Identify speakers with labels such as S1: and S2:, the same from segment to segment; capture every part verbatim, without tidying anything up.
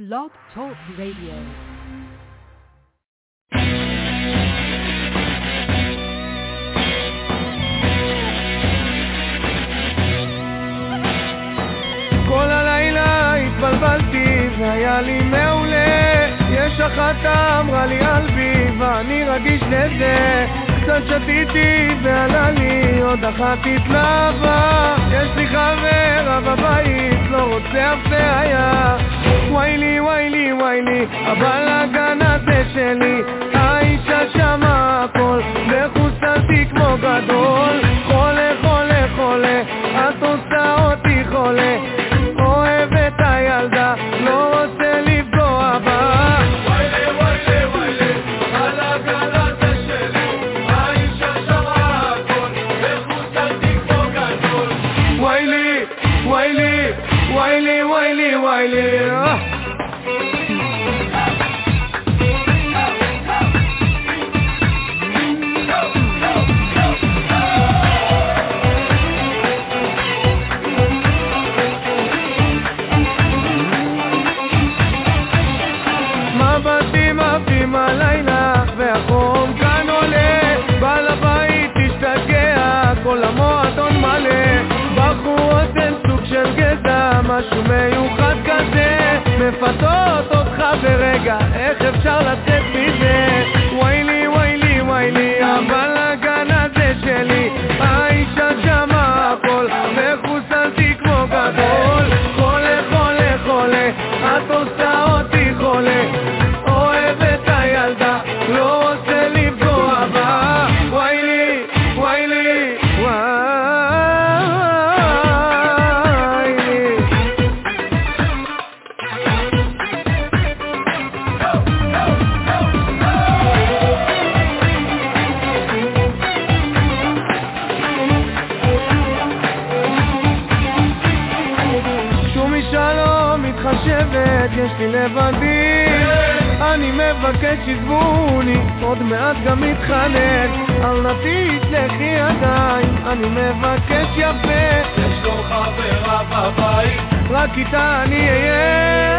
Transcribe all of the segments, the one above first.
S1: Blog Talk Radio.
S2: כל הלילה התבלבלתי והיה לי מעולה, יש אחת אמרה לי אלבי ואני רגיש לזה, קצת שתיתי ועלה לי עוד אחת התלהבה, יש לי חברה בבית לא רוצה אף בעיה, וואי לי וואי לי וואי לי הבלגן הזה שלי, האישה שמה הכל וחוסלתי כמו גדול, חולה חולה חולה את עושה אותי חולה, אוהב את הילדה לא רוצה לפגוע בה, וואי לי וואי לי וואי לי הבלגן הזה שלי, האישה שמה הכל וחוסלתי כמו גדול, וואי לי וואי לי וואי לי וואי לי וואי לי הלילה והחום כאן עולה, בעל הבית תשתגע, כל המועדון מלא, בחורות אין סוג של גזע, משהו מיוחד כזה, מפתות אותך ברגע, איך אפשר לצאת מזה, וואי לי וואי לי וואי לי הבלגן הזה שלי, האישה שמה הכל וחוסלתי כמו גדול, חולה חולה חולה את עושה אותי חולה, לא רוצה לפגוע בה, וואי לי, וואי לי, וואי לי. שום אישה לא מתחשבת, יש לי לבדי, אני מבקש שתבוני, עוד מעט גם מתחנן, אל נתית לכי ידיים, אני מבקש יפה, יש לו חברה בבית, רק איתה אני אהיה,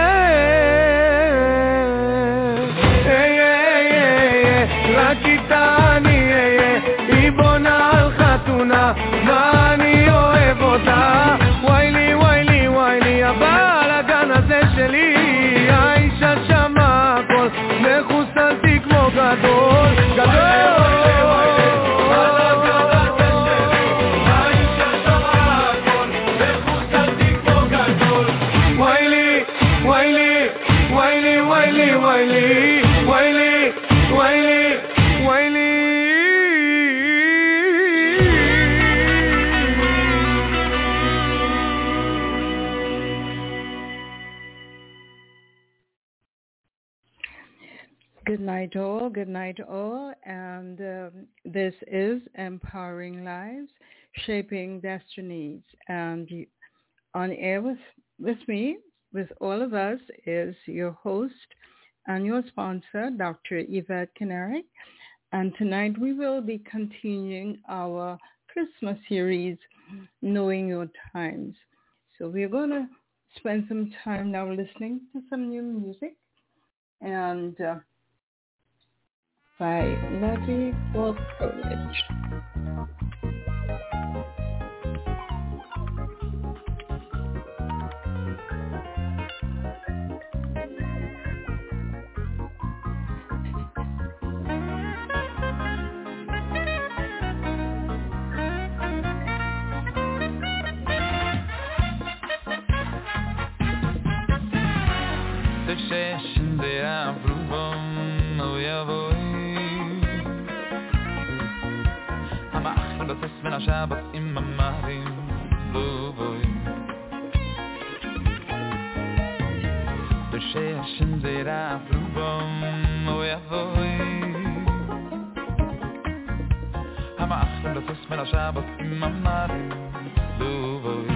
S2: רק איתה אני אהיה, היא בונה על חתונה, ואני אוהב אותה, וואי לי וואי לי וואי לי, הבלגן הזה שלי, האישה שמה הכל וחוסלתי כמו גדול, גדול, האישה שמה הכל וחוסלתי כמו גדול, וואי לי וואי לי וואי לי וואי לי וואי לי וואי לי וואי לי וואי לי.
S3: Good night all, good night all, and um, this is Empowering Lives, Shaping Destinies, and you, on air with, with me, with all of us, is your host and your sponsor, Doctor Yvette Canary, and tonight we will be continuing our Christmas series, Knowing Your Times. So we're going to spend some time now listening to some new music, and uh, by Levy for Privilege.
S4: The session they are from, oh yeah boy. Das ist, wenn er Schabbat immer Marim, Luboi. Der Schechen sehr auf Lubom, oh ja, voi. Hamach, das ist, wenn er Schabbat immer Marim, Luboi.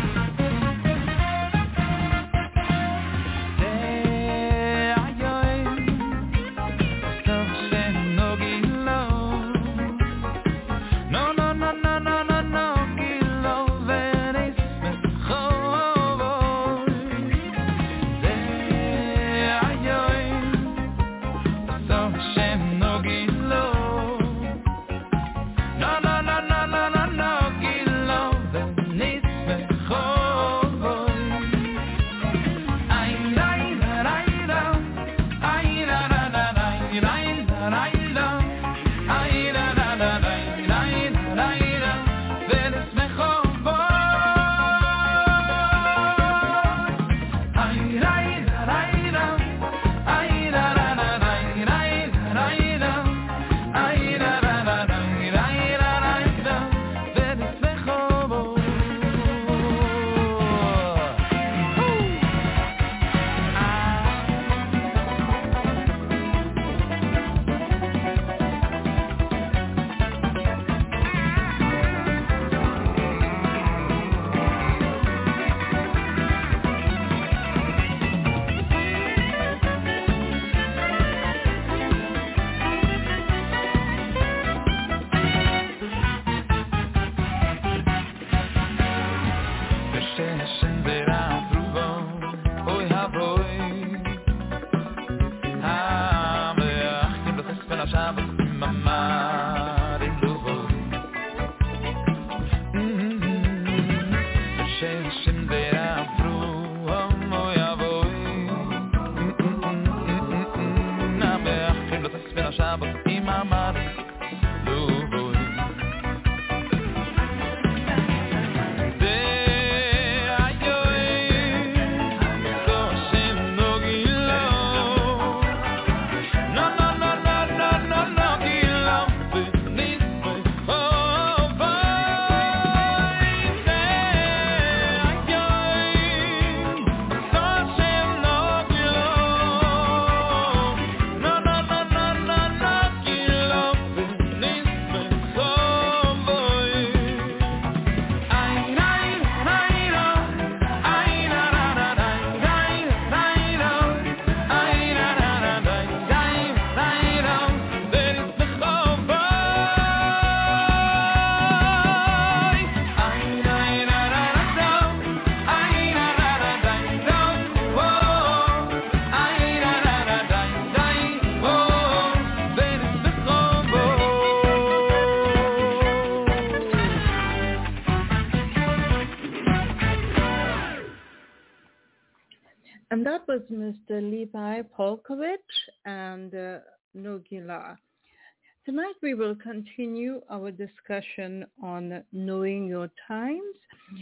S3: And that was Mister Levi Polkovich and uh, Nogila. Tonight we will continue our discussion on Knowing Your Times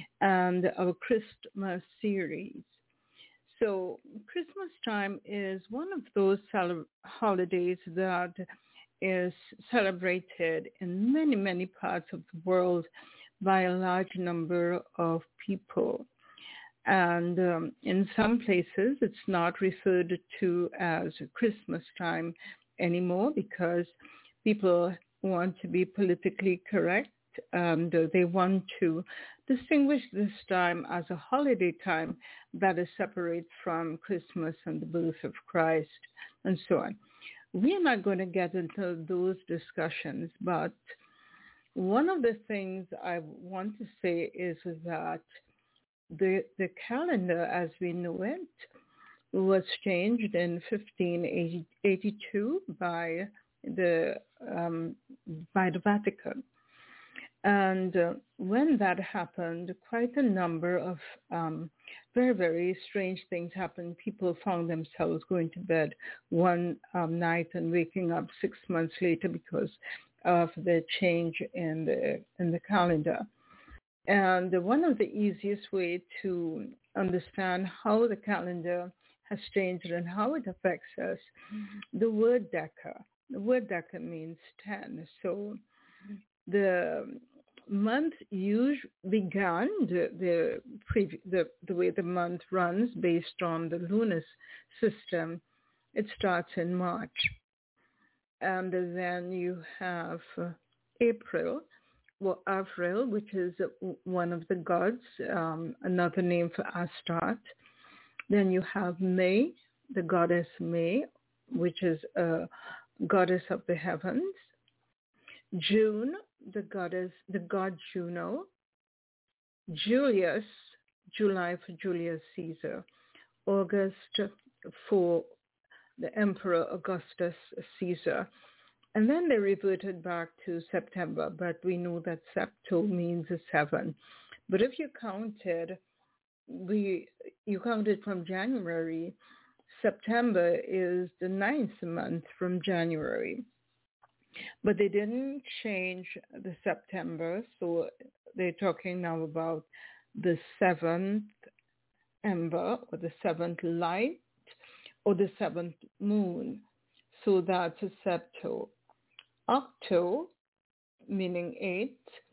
S3: and our Christmas series. So Christmas time is one of those cele- holidays that is celebrated in many, many parts of the world by a large number of people. And um, in some places, it's not referred to as Christmas time anymore because people want to be politically correct and uh, they want to distinguish this time as a holiday time that is separate from Christmas and the birth of Christ and so on. We are not going to get into those discussions, but one of the things I want to say is that The, the calendar as we know it was changed in fifteen eighty-two by the um, by the Vatican. And uh, when that happened, quite a number of um, very, very strange things happened. People found themselves going to bed one um, night and waking up six months later because of the change in the in the calendar. And one of the easiest way to understand how the calendar has changed and how it affects us, the word Deca. The word Deca means ten. So the month usually began, the, the, pre- the, the way the month runs based on the lunar system, it starts in March. And then you have uh, April, Well, Avril, which is one of the gods, um, another name for Astarte. Then you have May, the goddess May, which is a goddess of the heavens. June, the goddess, the god Juno. Julius, July for Julius Caesar. August for the Emperor Augustus Caesar. And then they reverted back to September, but we know that septo means a seven. But if you counted, we you counted from January, September is the ninth month from January. But they didn't change the September, so they're talking now about the seventh ember or the seventh light or the seventh moon. So that's a Septo. Octo, meaning eight.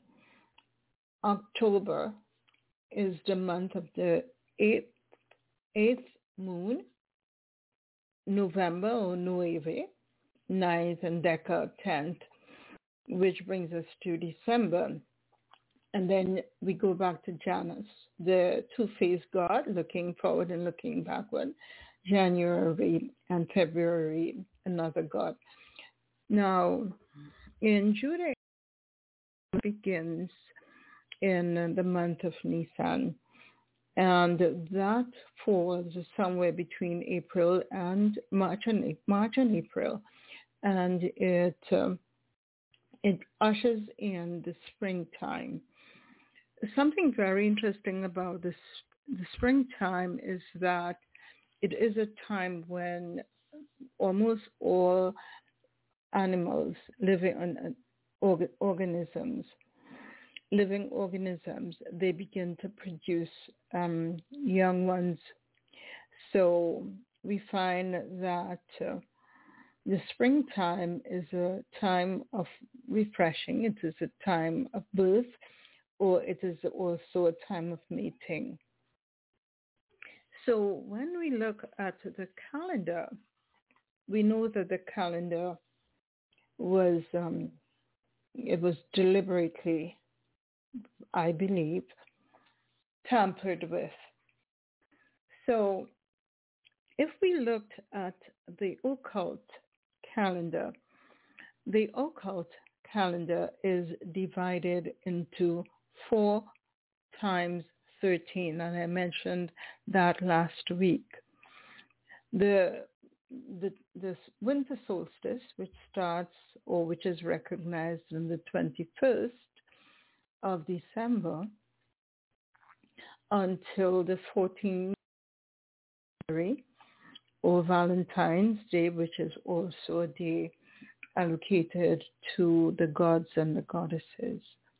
S3: October is the month of the eighth, eighth moon. November, or Nueve, ninth, and Deca, tenth, which brings us to December. And then we go back to Janus, the two-faced god, looking forward and looking backward. January and February, another god. Now, in Judaism, it begins in the month of Nisan, and that falls somewhere between April and March and March and April, and it um, it ushers in the springtime. Something very interesting about this the springtime is that it is a time when almost all animals, living on org- organisms, living organisms, they begin to produce um, young ones. So we find that uh, the springtime is a time of refreshing. It is a time of birth, or it is also a time of mating. So when we look at the calendar, we know that the calendar was, um, it was deliberately, I believe, tampered with. So if we looked at the occult calendar, the occult calendar is divided into four times thirteen, and I mentioned that last week. The the this winter solstice, which starts or which is recognized on the twenty-first of December until the fourteenth of January, or Valentine's Day, which is also a day allocated to the gods and the goddesses.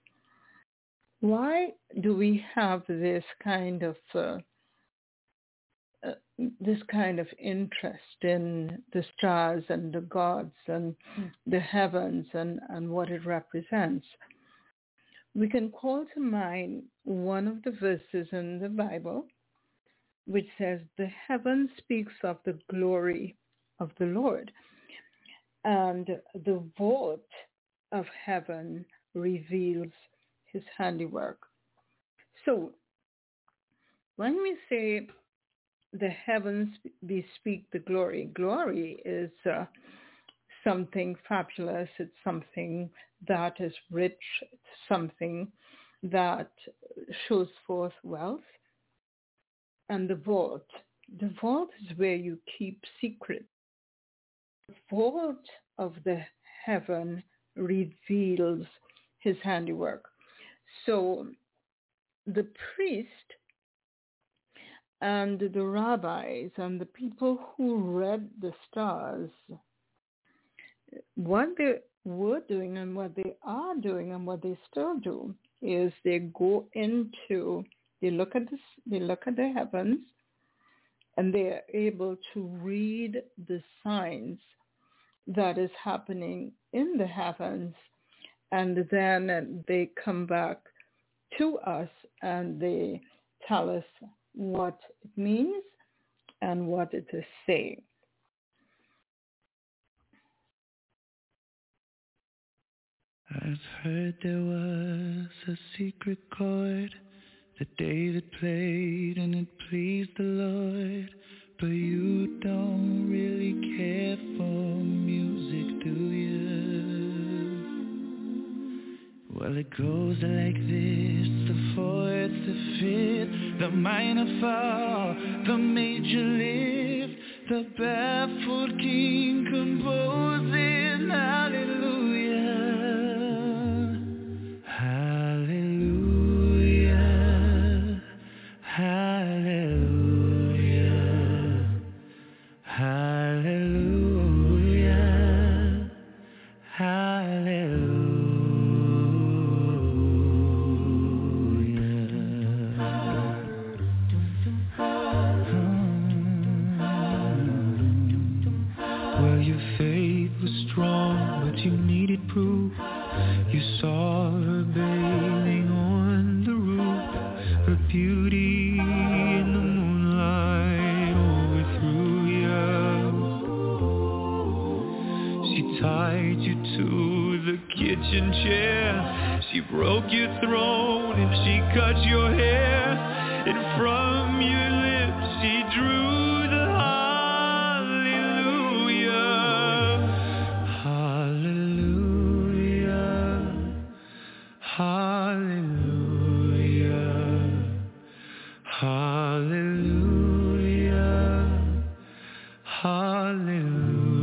S3: Why do we have this kind of uh, uh, this kind of interest in the stars and the gods and mm. the heavens and, and what it represents? We can call to mind one of the verses in the Bible, which says, "The heaven speaks of the glory of the Lord, and the vault of heaven reveals his handiwork." So when we say the heavens bespeak the glory, glory is uh, something fabulous. It's something that is rich. It's something that shows forth wealth. And the vault, the vault is where you keep secrets. The vault of the heaven reveals his handiwork. So the priest and the rabbis and the people who read the stars, what they were doing and what they are doing and what they still do is they go into, they look at this, they look at the heavens, and they are able to read the signs that is happening in the heavens, and then they come back to us and they tell us what it means and what it is saying.
S2: I've heard there was a secret chord that David played and it pleased the Lord, but you don't really care for music, do you? Well, it goes like this: the fourth, the fifth, the minor fall, the major lift, the baffled king composing hallelujah, hallelujah, hallelujah, hallelujah, hallelujah.
S1: your faith was strong, but you needed proof. You saw her bathing on the roof, her beauty in the moonlight overthrew you. She tied you to the kitchen chair, she broke your throne and she cut your hair, and from your lips she drew the hallelujah, hallelujah, hallelujah, hallelujah, hallelujah.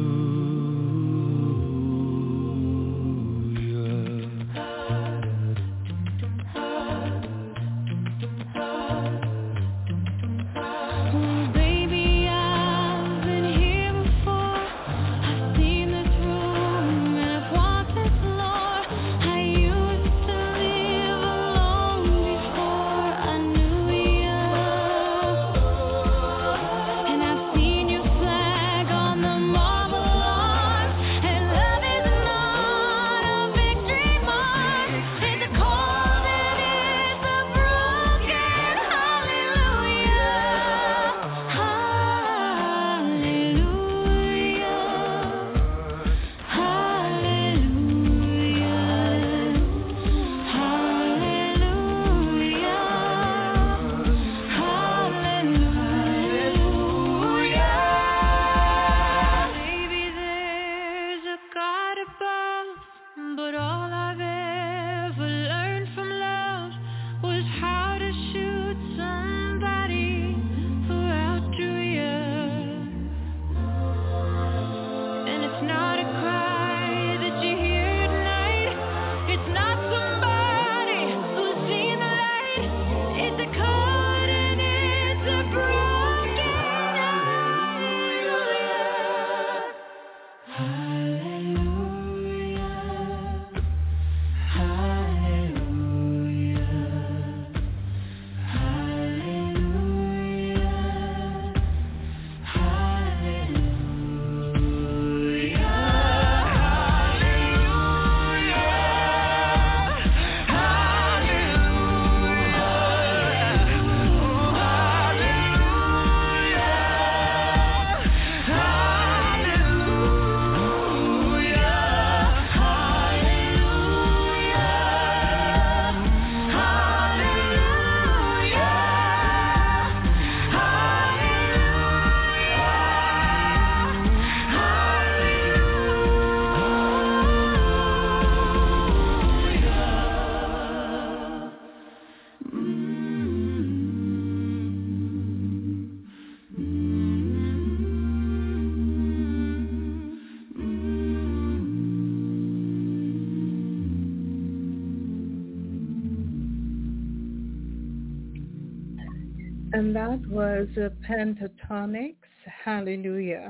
S3: And that was uh, Pentatonix, Hallelujah.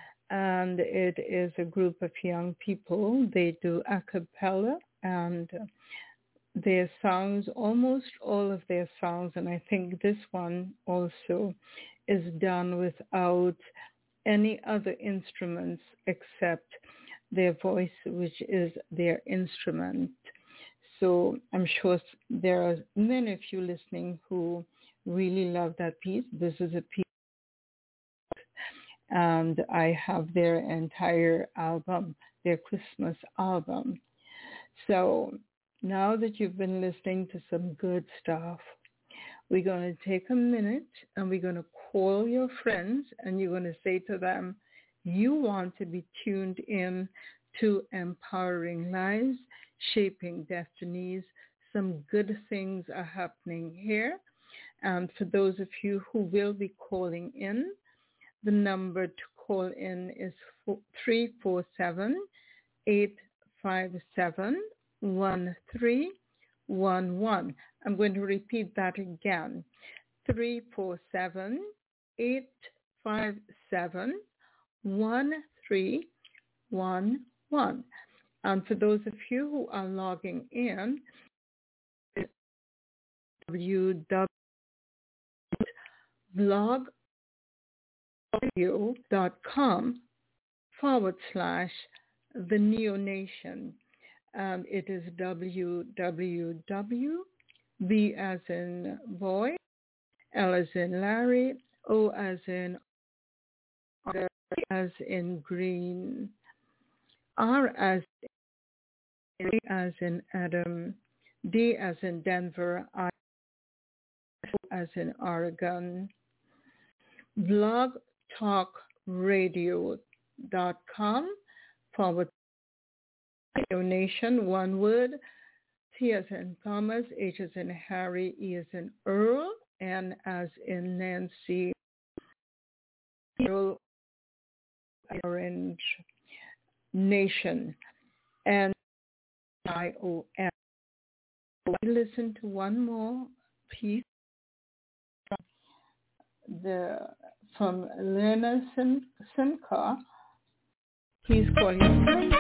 S3: And it is a group of young people. They do a cappella, and their songs, almost all of their songs, and I think this one also is done without any other instruments except their voice, which is their instrument. So I'm sure there are many of you listening who really love that piece. This is a piece, and I have their entire album, their Christmas album. So now that you've been listening to some good stuff, we're going to take a minute and we're going to call your friends, and you're going to say to them, you want to be tuned in to Empowering Lives, Shaping Destinies. Some good things are happening here. And for those of you who will be calling in, the number to call in is three four seven, eight five seven, one three one one. I'm going to repeat that again. three four seven, eight five seven, one three one one. And for those of you who are logging in, w w w dot blog audio dot com forward slash the neonation. Um, it is w w w B as in boy, L as in Larry, O as in R as in green, R as in, as in Adam, D as in Denver, I as in Oregon, blogtalkradio.com forward donation, one word, T as in Thomas, H as in Harry, E as in Earl, N as in Nancy, Earl, Orange Nation, and I O N. Listen to one more piece the from Lena Sim, Simca. He's called him.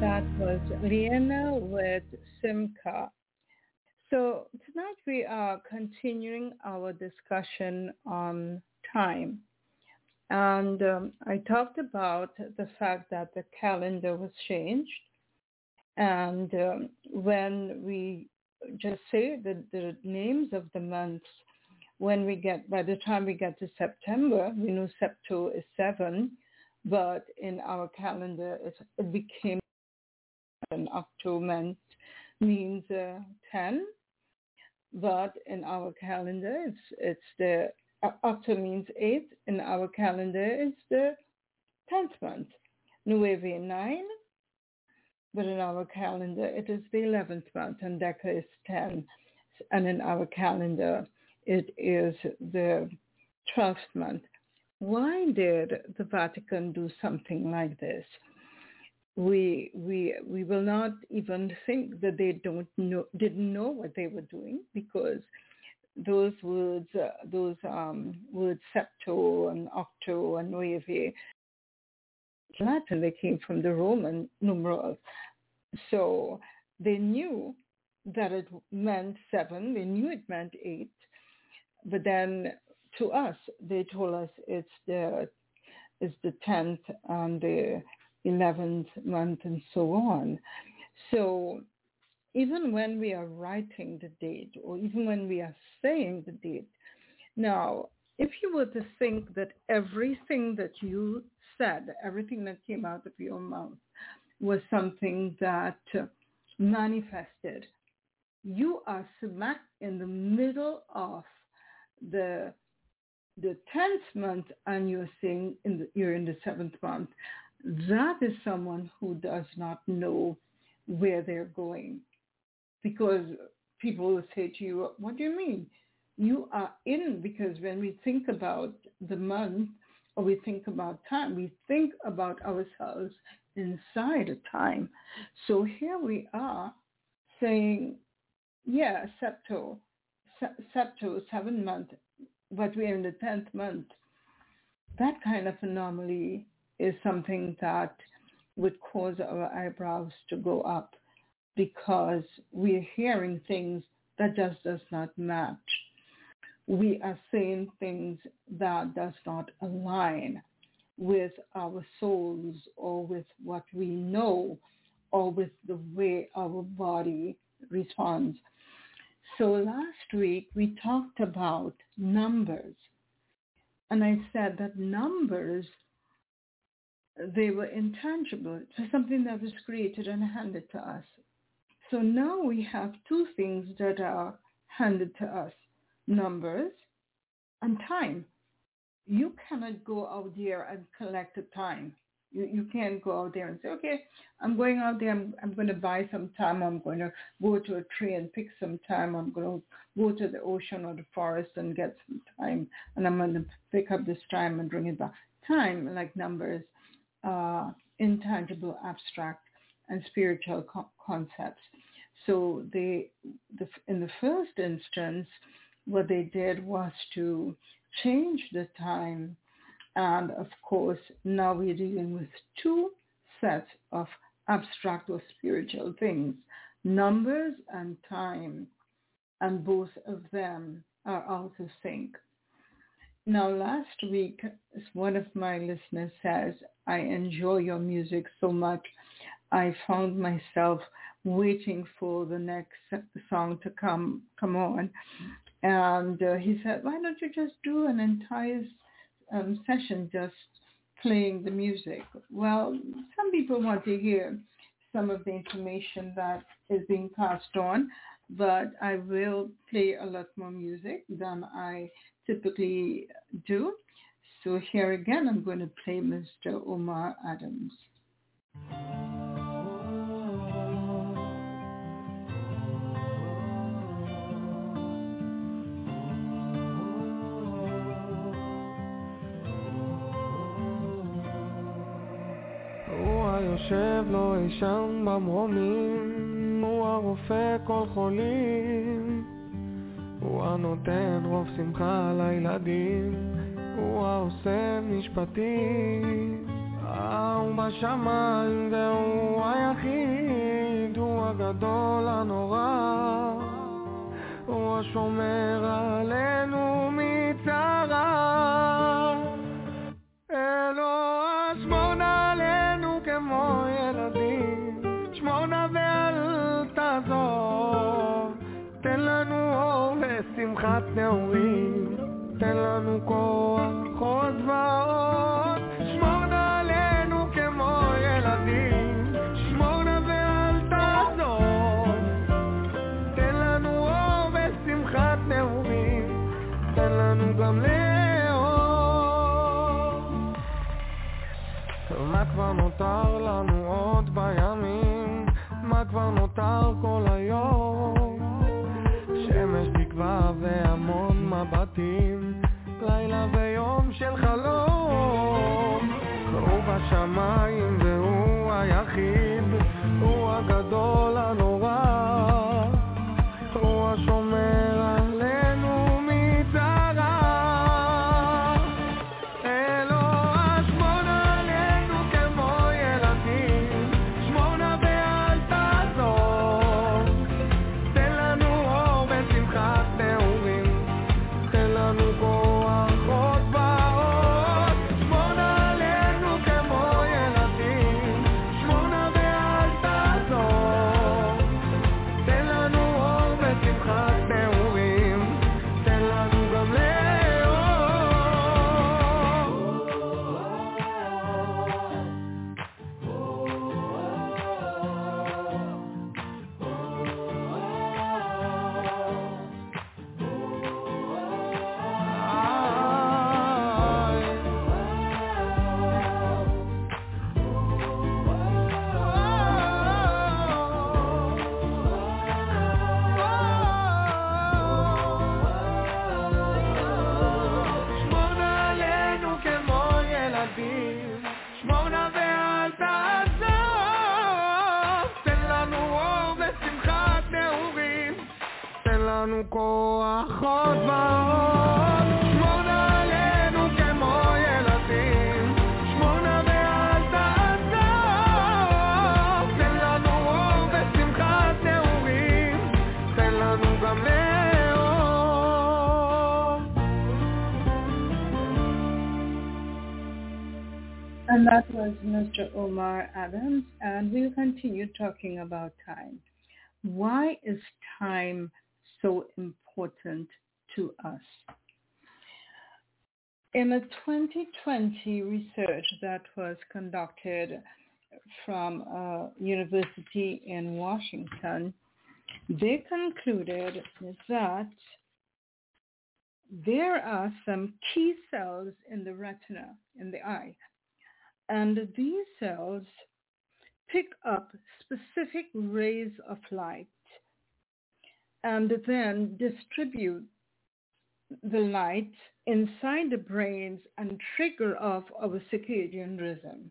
S3: That was Liana with Simca. So tonight we are continuing our discussion on time. And um, I talked about the fact that the calendar was changed. And um, when we just say the, the names of the months, when we get, by the time we get to September, we know Septo is seven, but in our calendar it, it became an October means uh, ten, but in our calendar it's it's the uh, October means eight. In our calendar it's the tenth month. Nueve nine, but in our calendar it is the eleventh month, and Deca is ten, and in our calendar it is the twelfth month. Why did the Vatican do something like this? We we we will not even think that they don't know didn't know what they were doing, because those words uh, those um, words septo and octo and nueve, Latin, they came from the Roman numerals, so they knew that it meant seven. They knew it meant eight, but then to us they told us it's the it's the tenth and the eleventh month and so on. So even when we are writing the date, or even when we are saying the date, now, if you were to think that everything that you said, everything that came out of your mouth was something that uh, manifested, you are smack in the middle of the the tenth month and you're saying in the, you're in the seventh month. That is someone who does not know where they're going, because people will say to you, what do you mean? You are in, because when we think about the month or we think about time, we think about ourselves inside a time. So here we are saying, yeah, septo, septo, seven month, but we're in the tenth month. That kind of anomaly is something that would cause our eyebrows to go up, because we're hearing things that just does not match. We are saying things that does not align with our souls or with what we know or with the way our body responds. So last week we talked about numbers, and I said that numbers, they were intangible. It was something that was created and handed to us. So now we have two things that are handed to us, numbers and time. You cannot go out there and collect a time. You you can't go out there and say, okay, I'm going out there, I'm, I'm going to buy some time, I'm going to go to a tree and pick some time, I'm going to go to the ocean or the forest and get some time, and I'm going to pick up this time and bring it back. Time, like numbers, uh, intangible, abstract, and spiritual co- concepts. So they, the, in the first instance, what they did was to change the time. And of course, now we're dealing with two sets of abstract or spiritual things, numbers and time, and both of them are out of sync. Now, last week, as one of my listeners says, I enjoy your music so much. I found myself waiting for the next song to come come on. And uh, he said, why don't you just do an entire um, session just playing the music? Well, some people want to hear some of the information that is being passed on, but I will play a lot more music than I typically do. So here again, I'm going to play Mister Omar Adams.
S2: יושב לו אישם במרומים, הוא הרופא כל חולים, הוא הנותן רוב שמחה לילדים, הוא העושה משפטים, הוא בשמיים והוא היחיד שומר עלינו מצרה. אלוה שמור עלינו כמו ילדים, שמור נא ואל תעזוב, תן לנו אור ושמחת נעורים, תן לנו כוח עוד ועוד, שמור נא עלינו כמו ילדים, שמור נא ואל תעזוב, תן לנו אור ושמחת נעורים, תן לנו גם לאור. מה כבר נותר לנו עוד בימים, מה כבר נותר כל היום, שמש תקווה והמון מבטים, לילה ויום של חלום. הוא בשמיים והוא היחיד, הוא הגדול הנורא, הוא השומר עלינו מצרה. אלוה שמור עלינו כמו ילדים, שמור נא ואל תעזוב, תן לנו אור ושמחת נעורים, תן לנו כוח עוד ועוד, שמור נא עלינו כמו ילדים, שמור נא ואל תעזוב, תן לנו אור ושמחת נעורים, תן לנו גם לאור. שמור נא עלינו כמו ילדים, שמור נא ואל תעזוב, תן לנו אור ושמחת נעורים, תן לנו כוח עוד ועוד, שמור נא עלינו כמו ילדים, שמור נא ואל תעזוב, תן לנו אור ושמחת נעורים, תן לנו גם לאור.
S3: And that was Mister Omar Adams, and we'll continue talking about time. Why is time so important to us? In a twenty twenty research that was conducted from a university in Washington, they concluded that there are some key cells in the retina, in the eye, and these cells pick up specific rays of light and then distribute the light inside the brains and trigger off our circadian rhythm.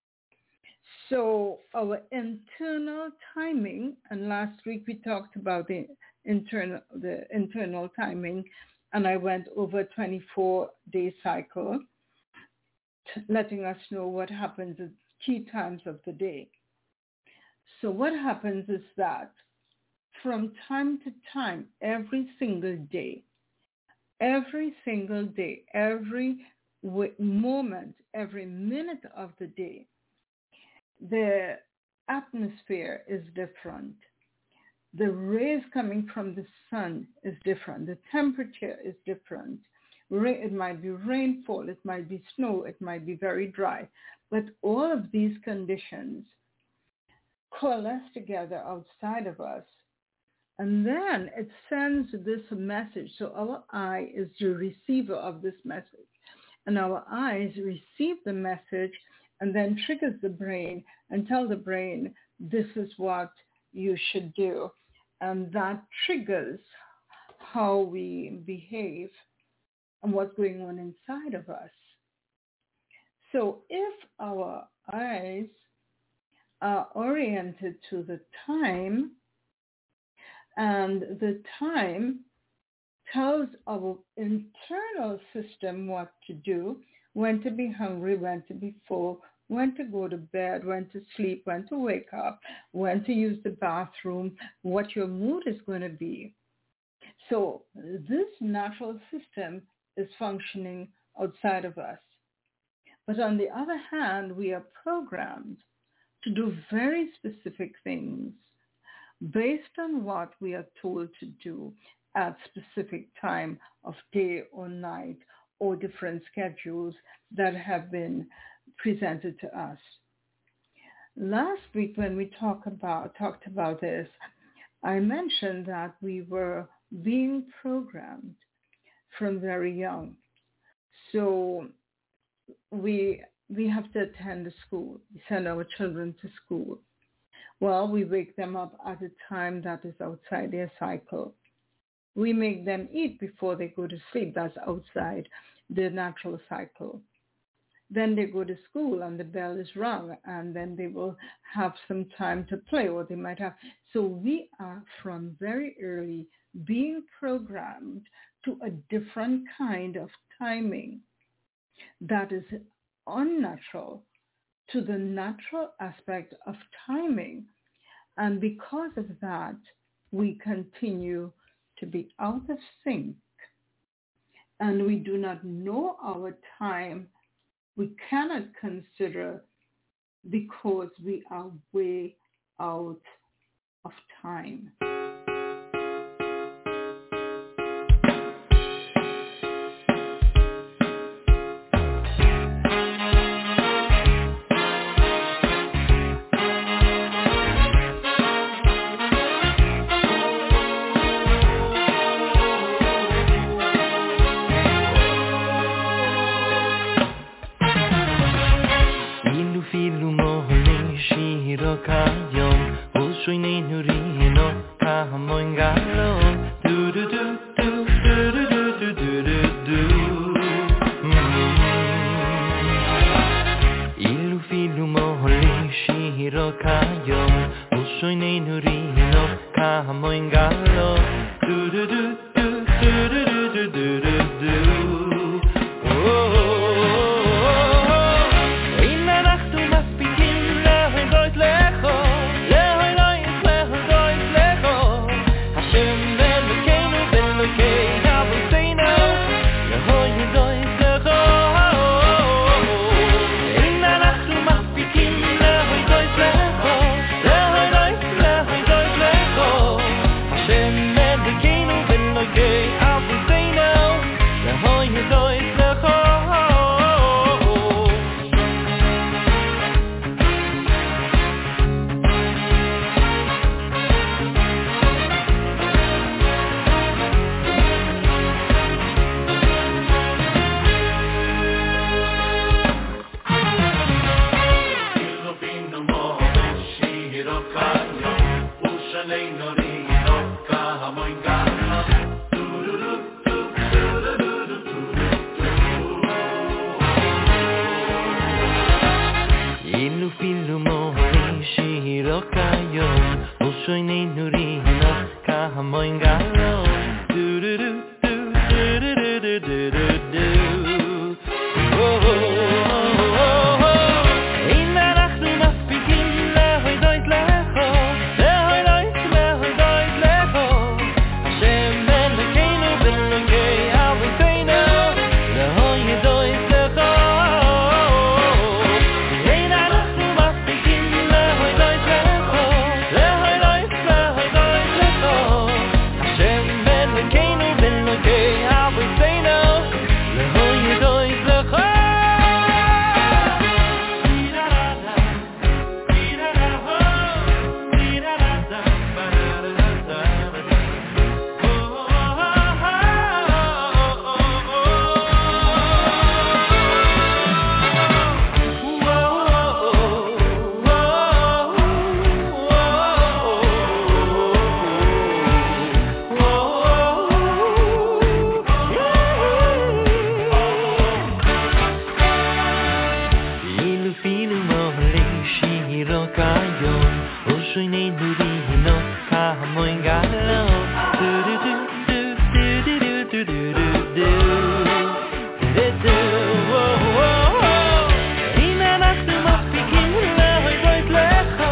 S3: So our internal timing, and last week we talked about the internal the internal timing, and I went over a twenty-four day cycle, letting us know what happens at key times of the day. So what happens is that from time to time, every single day, every single day, every w- moment, every minute of the day, the atmosphere is different. The rays coming from the sun is different. The temperature is different. It might be rainfall, it might be snow, it might be very dry. But all of these conditions coalesce together outside of us. And then it sends this message. So our eye is the receiver of this message. And our eyes receive the message and then triggers the brain and tell the brain, this is what you should do. And that triggers how we behave and what's going on inside of us. So if our eyes are oriented to the time, and the time tells our internal system what to do, when to be hungry, when to be full, when to go to bed, when to sleep, when to wake up, when to use the bathroom, what your mood is going to be. So this natural system is functioning outside of us. But on the other hand, we are programmed to do very specific things based on what we are told to do at specific time of day or night or different schedules that have been presented to us. Last week when we talk about, talked about this, I mentioned that we were being programmed from very young. So we we have to attend the school. We send our children to school. Well, we wake them up at a time that is outside their cycle. We make them eat before they go to sleep. That's outside their natural cycle. Then they go to school and the bell is rung, and then they will have some time to play, or they might have. So we are from very early being programmed to a different kind of timing that is unnatural to the natural aspect of timing. And because of that, we continue to be out of sync, and we do not know our time. We cannot consider because we are way out of time.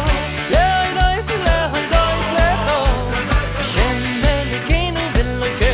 S2: Look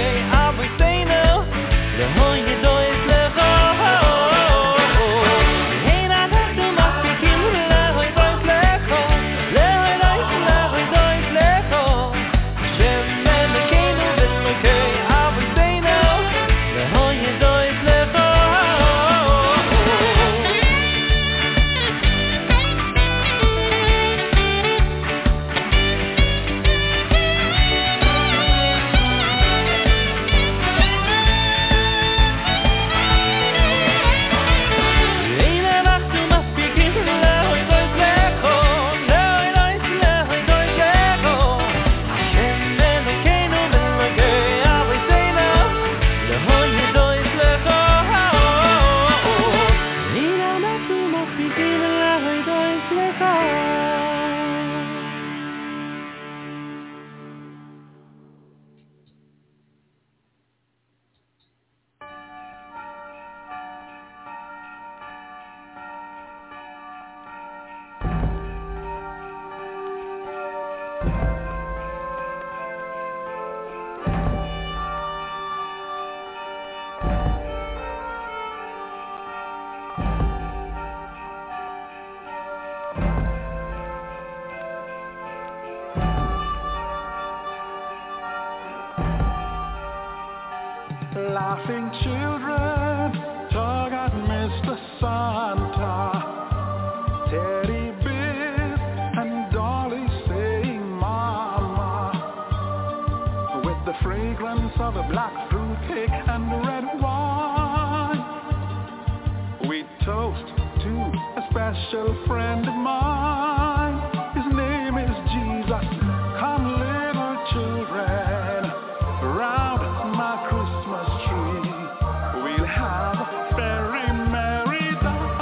S5: laughing children tug at Mister Santa. Teddy bears and dollies saying mama, with the fragrance of a black fruit cake and red wine. We toast to a special friend of mine. His name is Jesus. Come little children, round my Christmas tree. We'll have a very merry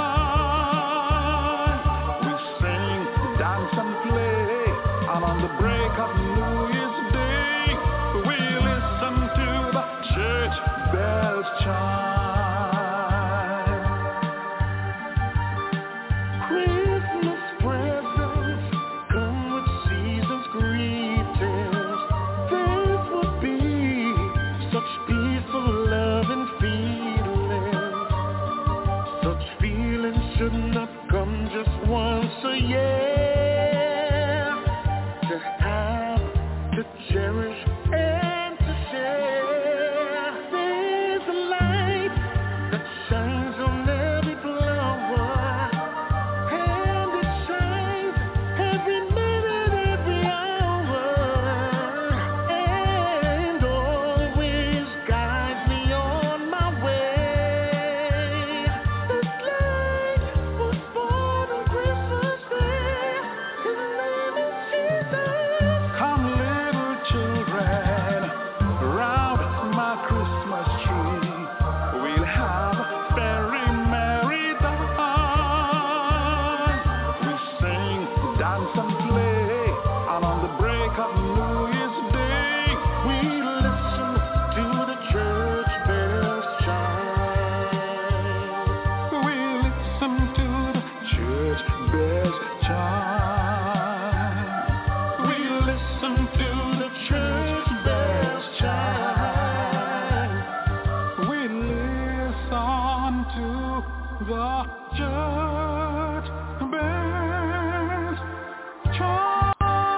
S5: time. We sing, dance and play, and on the break of New Year's Day, we listen to the church bells chime. Christmas presents come with season's greetings. This would be such peaceful love and feelings. Such feelings should not come just once a year. To have, to cherish, and to share. There's a light that shines on every flower, and it shines every minute, every hour, and always guides me on my way. This light was born on Christmas Day. His name is Jesus. Come little children, round my Christmas tree. We'll have a very merry time. We sing, dance and play, and on the break of New Year's Day, we listen to the church bells chime. We listen to the church bells chime. We listen to the church bells chime. We listen to the church bells chime.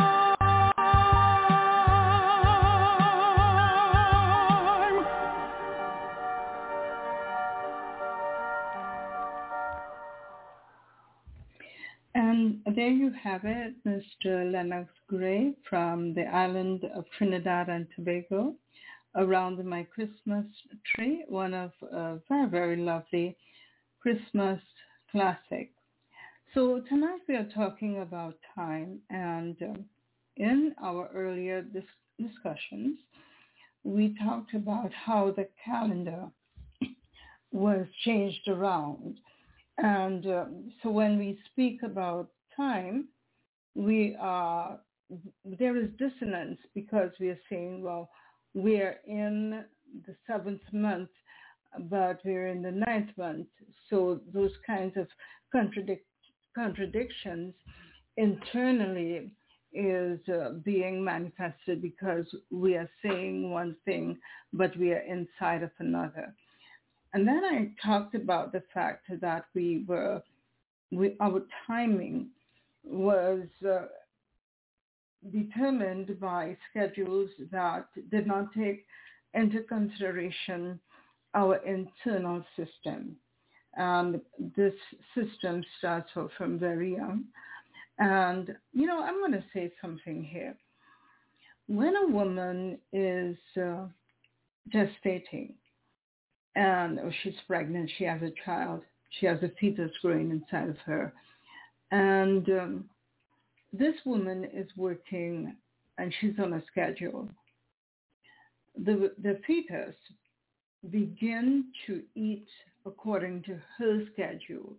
S3: And there you have it, Mister Lennox Gray from the island of Trinidad and Tobago, Around My Christmas Tree, one of a very, very lovely Christmas classic. So tonight we are talking about time, and um, in our earlier dis- discussions, we talked about how the calendar was changed around. And um, so when we speak about time, we are, there is dissonance because we are saying, well, we're in the seventh month, but we're in the ninth month. So those kinds of contradic- contradictions internally is uh, being manifested because we are saying one thing, but we are inside of another. And then I talked about the fact that we were, we, our timing was uh, determined by schedules that did not take into consideration our internal system. And this system starts off from very young. And, you know, I'm going to say something here. When a woman is uh, gestating, and oh, she's pregnant, she has a child, she has a fetus growing inside of her. And um, this woman is working and she's on a schedule. The, the fetus begin to eat according to her schedule.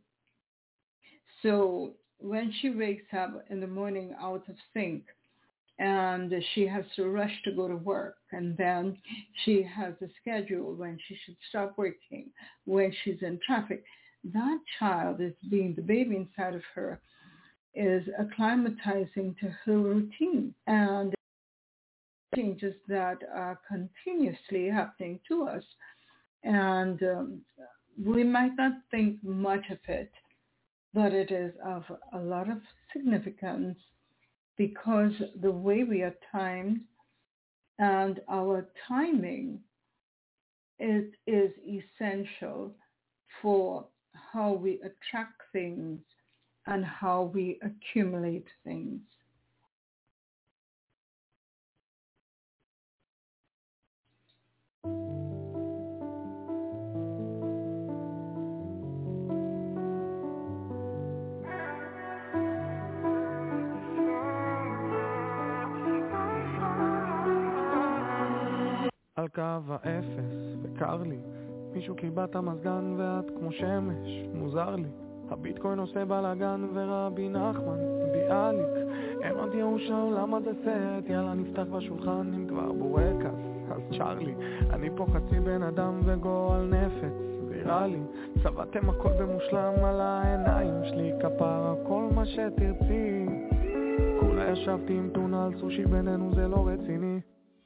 S3: So when she wakes up in the morning out of sync, and she has to rush to go to work, and then she has a schedule when she should stop working, when she's in traffic. That child is being, the baby inside of her is acclimatizing to her routine, and changes that are continuously happening to us. And um, we might not think much of it, but it is of a lot of significance because the way we are timed and our timing it is essential for how we attract things and how we accumulate things.
S2: על קו האפס, וקר לי, מישהו קיבע את המזגן ואת כמו שמש, מוזר לי, הביטקוין עושה בלגן ורבי נחמן, ביאליק, אין עוד ייאוש העולם הזה סרט, יאללה נפתח בשולחן אם כבר בורקס, אז צ'רלי, אני פה חצי בן אדם וגועל נפץ, ויראלי, צבעתם הכל במושלם על העיניים שלי, כפרה כל מה שתרצי, כולה ישבתי עם טונה על סושי בינינו זה לא רציני.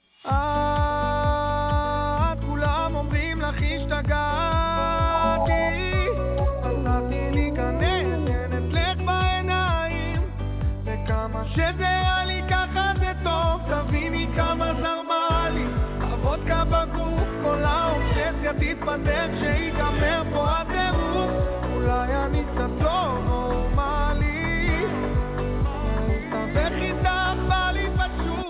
S2: את כולם אומרים לך השתגעתי, עזרתי לי כנראה נצלך בעיניים, וכמה שזה רע לי ככה זה טוב, תביני כמה זרמה לי, הוודקה בגוף, כל האובססיה תתפטר כשיגמר פה הטירוף, אולי אני קצת לא נורמלי, להסתבך איתך בא לי פשוט.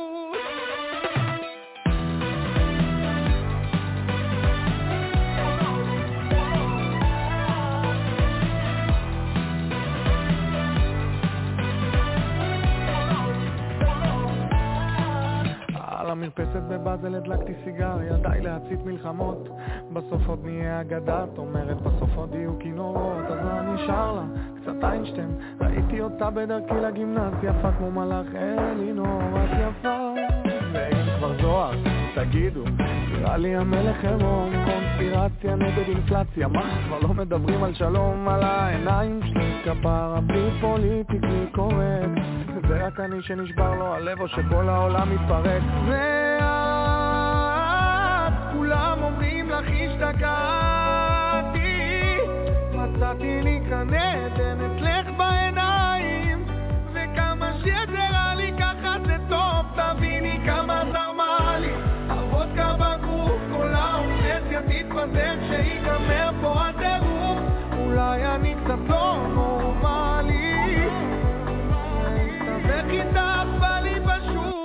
S2: המרפסת בבאזל הדלקתי סיגריה, די להצית מלחמות, בסוף עוד נהיה אגדה, את אומרת בסוף עוד יהיו כינורות, אז מה נשאר לה? קצת איינשטיין, ראיתי אותה בדרכי לגימנסיה, יפה כמו מלאך אלינור, את יפה, ואם כבר זוהר, תגידו, נראה לי המלך עירום, קונספירציה נגד אינפלציה, מה? כבר לא מדברים על שלום, על העיניים שלי, כפרה בלי פוליטיקלי קורקט, זה רק אני שנשבר לו הלב או שכל העולם מתפרק. ואת כולם אומרים לך השתגעתי, מצאתי לי כאן עדן אצלך בעיניים, וכמה שזה רע לי ככה זה טוב, תביני כמה זרמה לי, הוודקה בגוף, כל האובססיה תתפזר כשיגמר פה הטירוף, אולי אני קצת לא נורמלי, וכיתך בא לי פשוט.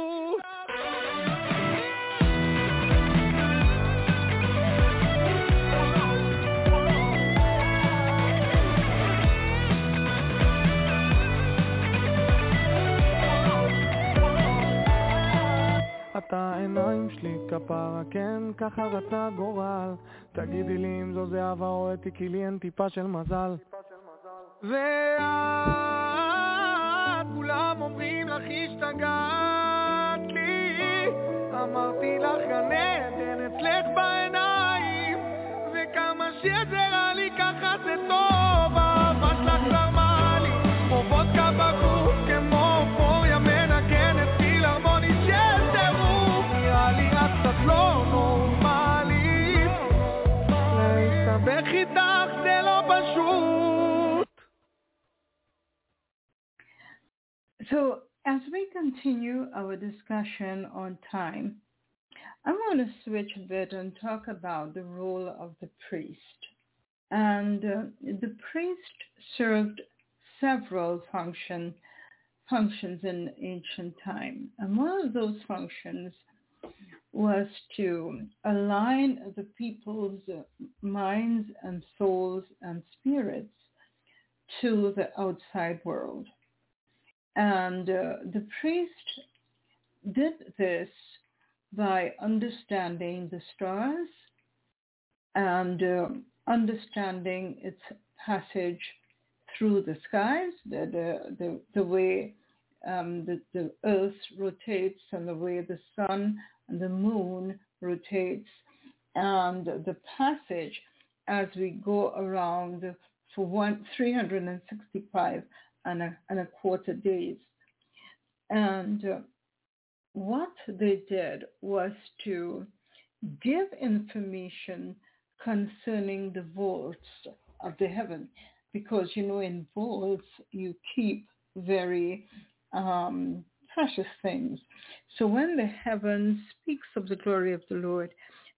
S2: אתה העיניים שלי כפרה, כן ככה רצה גורל, תגידי לי אם זו זהבה או אתי, לי אין טיפה של מזל. ואת כולם אומרים לך השתגעת לי, אמרתי לך גן עדן אצלך בעיניים, וכמה שזה רע לי ככה זה טוב, האהבה שלך זרמה לי כמו וודקה בגוף, כמו אופוריה מנגנת פילהרמונית של טירוף, נראה לי את קצת לא נורמלית, להסתבך איתך זה לא פשוט.
S3: So as we continue our discussion on time, I want to switch a bit and talk about the role of the priest. And uh, the priest served several function, functions in ancient time. And one of those functions was to align the people's minds and souls and spirits to the outside world. And uh, the priest did this by understanding the stars and uh, understanding its passage through the skies, the, the, the, the way um, the, the earth rotates and the way the sun and the moon rotates, and the passage as we go around for one, three hundred sixty-five and a, and a quarter days. And uh, what they did was to give information concerning the vaults of the heaven, because, you know, in vaults you keep very um, precious things. So when the heaven speaks of the glory of the Lord,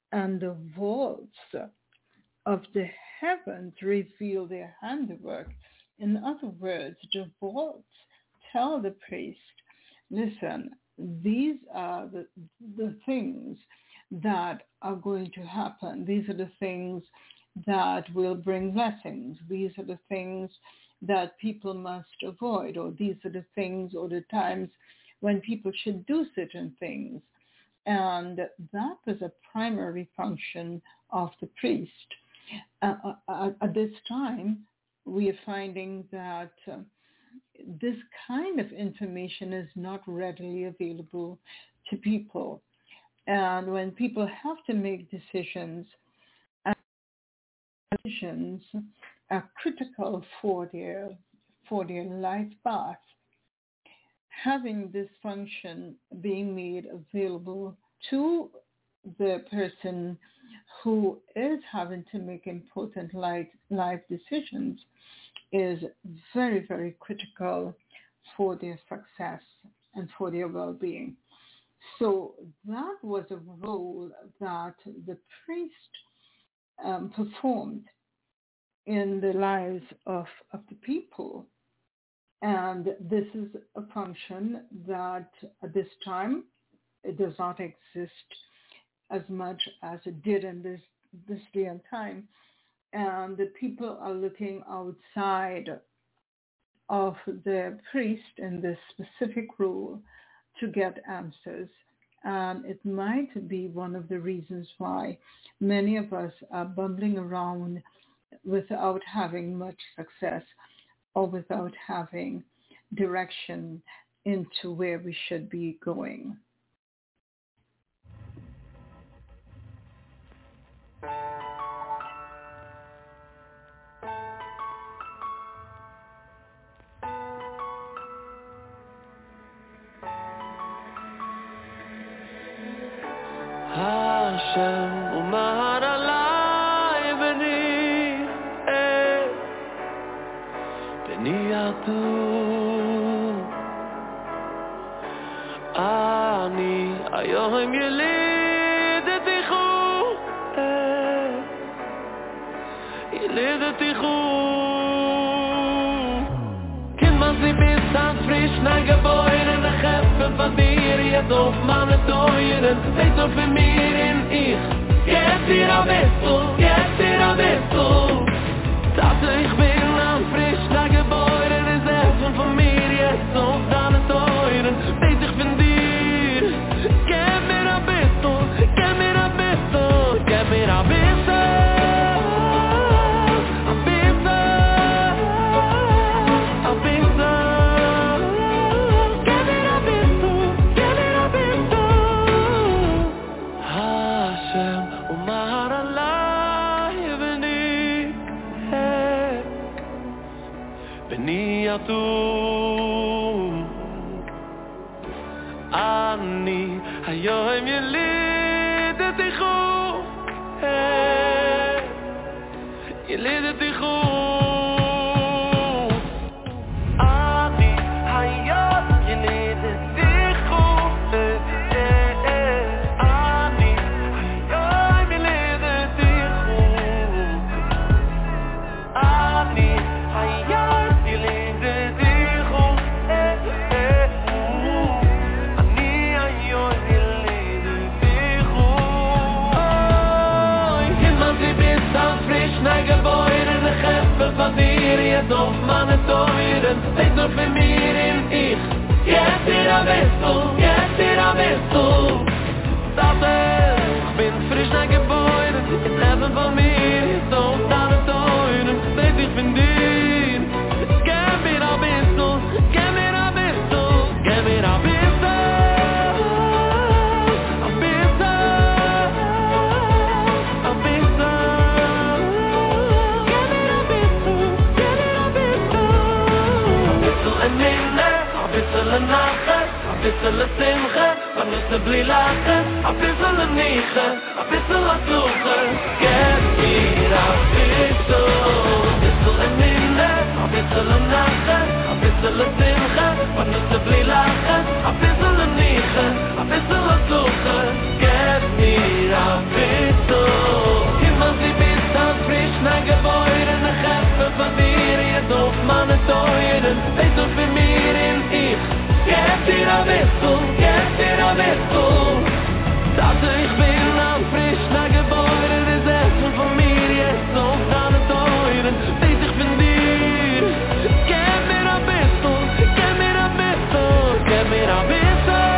S3: and the vaults of the heavens reveal their handiwork. In other words, the vaults tell the priest, listen, these are the, the things that are going to happen. These are the things that will bring blessings. These are the things that people must avoid, or these are the things or the times when people should do certain things. And that was a primary function of the priest. Uh, uh, at this time, we are finding that uh, this kind of information is not readily available to people. And when people have to make decisions, and decisions are critical for their, for their life path, having this function being made available to the person who is having to make important life, life decisions is very, very critical for their success and for their well-being. So that was a role that the priest um, performed in the lives of, of the people. And this is a function that at this time, it does not exist as much as it did in this, this day and time. And the people are looking outside of the priest in this specific role to get answers. And it might be one of the reasons why many of us are bumbling around without having much success or without having direction into where we should be going.
S2: Hashem umar alai beni eh beni atu ani ayom yelideti khu eh yelideti khu kin man sie bis an frisch na geboren in der Geffen von dir jetzt auf meine Teuren weet so für mir in ich jetzt dir am besten jetzt dir am besten dass ich bin an frisch na geboren ist Essen von mir jetzt auf deine Teuren weet ich von dir gib mir am besten gib mir am besten gib mir am besten tu ani hayom yelideti khu eh yelideti khu ani hayom yelideti khu eh eh ani hayom yelideti khu ani hayom von dir jetzt auf meine Teuren weet nur für mir in ich jetzt dir am besten jetzt dir am besten dass ich bin frisch nach geboren in Leben von mir jetzt auf deine Teuren weet ich von dir gib mir am besten gib mir am besten gib mir am besten a bissel simcha, a nusse bli lachen, a bissel niche, a bissel suche, get mir a bissel, a bissel minne, a bissel nache, a bissel simcha, a nusse bli lachen, a bissel niche, a bissel suche, get mir a bissel. wieder bist du. Dachte ich bin am frischen Gebäude, das Essen von mir jetzt auf deine Teuren. Weiß ich bin dir, gib mir ein bisschen, gib mir ein bisschen, gib mir ein bisschen.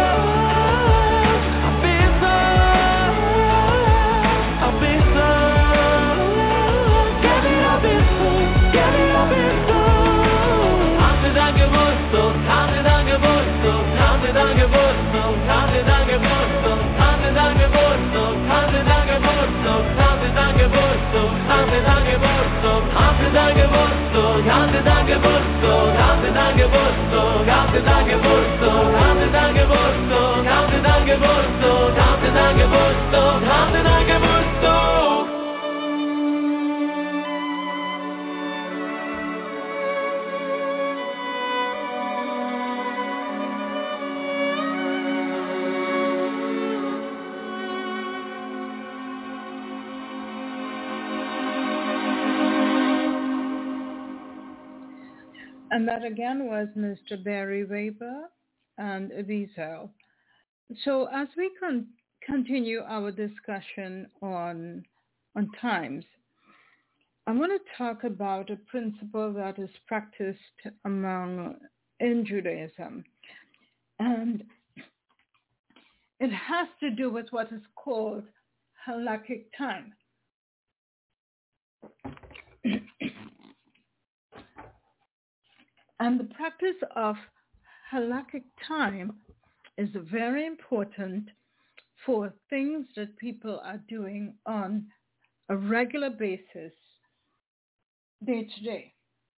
S3: And that again was Mister Barry Weber and Abizel. So as we con- continue our discussion on, on times, I want to talk about a principle that is practiced among in Judaism. And it has to do with what is called halakhic time. And the practice of halakhic time is very important for things that people are doing on a regular basis, day to day.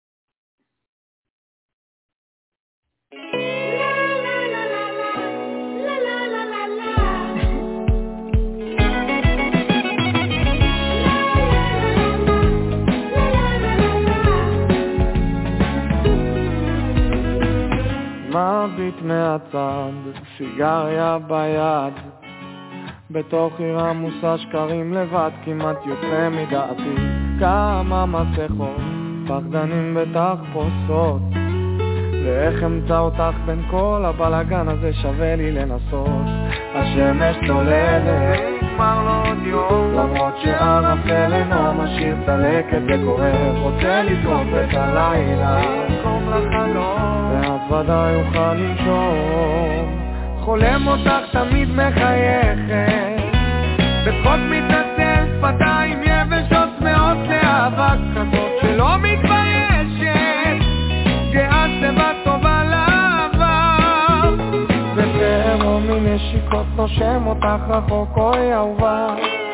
S2: מביט מהצד, סיגריה ביד, בתוך עיר עמוסה שקרים לבד, כמעט יוצא מדעתי. כמה מסכות, פחדנים בתחפושות, ואיך אמצא אותך בין כל הבלגן הזה, שווה לי לנסות. השמש צוללת, נגמר לו עוד יום, למרות שערפל אינו משאיר צלקת וכואב, רוצה לשרוף את הלילה במקום לחלום, ואז ודאי יוכל לנשום. חולם אותך תמיד מחייכת, בצחוק מתנצל, שפתיים יבשות צמאות לאהבה כזאת שלא מתביישת, גאה צבע טובה לעבר, ופערו מנשיקות נושם אותך רחוק, אוי אהובה,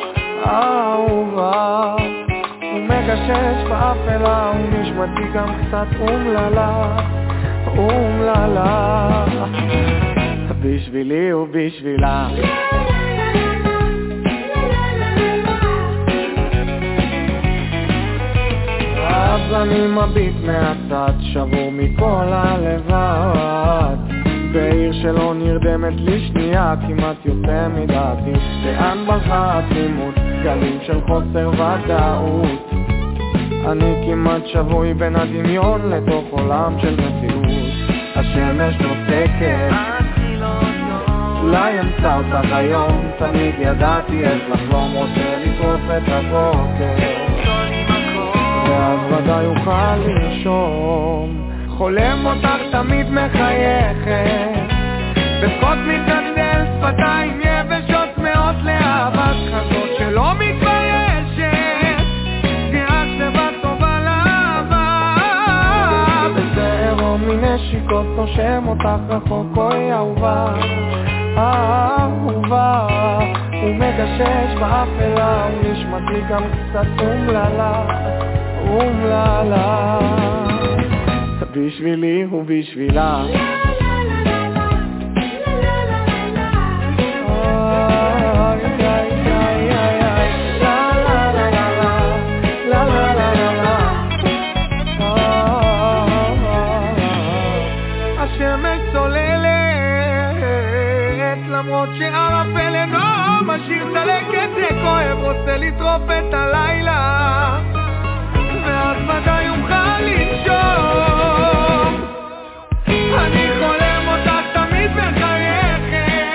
S2: אהובה. הוא מגשש באפלה, הוא נשמתי גם קצת אומללה, אומללה, בשבילי ובשבילה. אז אני מביט מהצד, שבור מכל הלבד, בעיר שלא נרדמת לי שנייה, כמעט יוצא מדעתי. לאן ברכה התמימות, גלים של חוסר ודאות, אני כמעט שבוי בין הדמיון לתוך עולם של מציאות. השמש נוסקת, אולי אמצא אותך היום, תמיד ידעתי איך לחלום, רוצה לטרוף את הבוקר, ואז ודאי יוכל לנשום. חולם אותך תמיד מחייכת, בצחוק מתנצל, שפתיים יבשות צמאות לאהבה כזאת שלא מתביישת, גאה צבע טובה לאהבה, בזערו מנשיקות נושם אותך רחוק, אוי אהובה, אהובה. הוא מגשש באפלה, הוא נשמתי גם קצת אומללה, אומללה, בשבילי ובשבילה. השמש צוללת, למרות שערפל אינו משאיר צלקת, זה כואב, רוצה לטרוף את הלילה, ואז ודאי יוכל לנשום. אני חולם אותך תמיד מחייכת,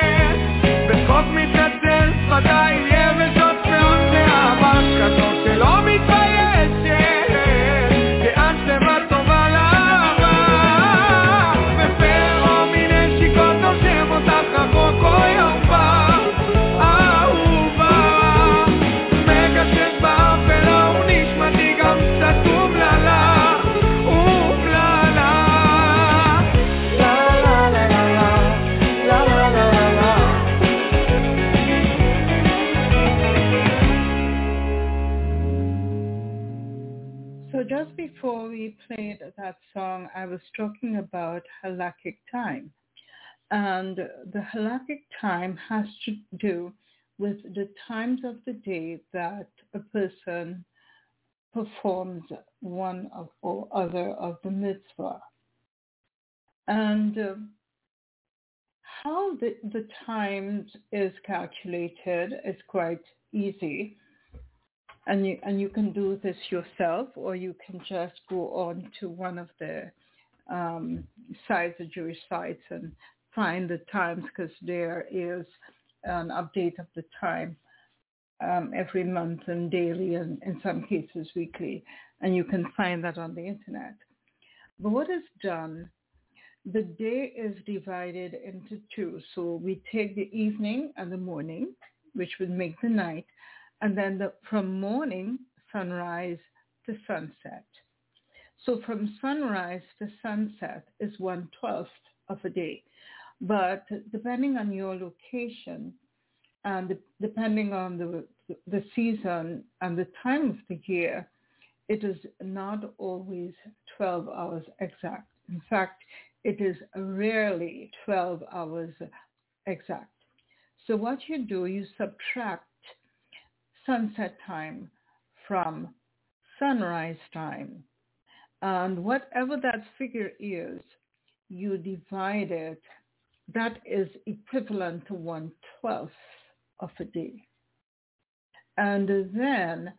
S3: played that song, I was talking about halakhic time. And the halakhic time has to do with the times of the day that a person performs one of, or other of the mitzvah. And uh, how the, the times is calculated is quite easy. And you, and you can do this yourself, or you can just go on to one of the um, sites, the Jewish sites, and find the times, because there is an update of the time um, every month and daily, and in some cases weekly. And you can find that on the internet. But what is done, the day is divided into two. So we take the evening and the morning, which would make the night, and then the, from morning, sunrise to sunset. So from sunrise to sunset is one-twelfth of a day. But depending on your location and depending on the, the season and the time of the year, it is not always twelve hours exact. In fact, it is rarely twelve hours exact. So what you do, you subtract sunset time from sunrise time. And whatever that figure is, you divide it. That is equivalent to one-twelfth of a day. And then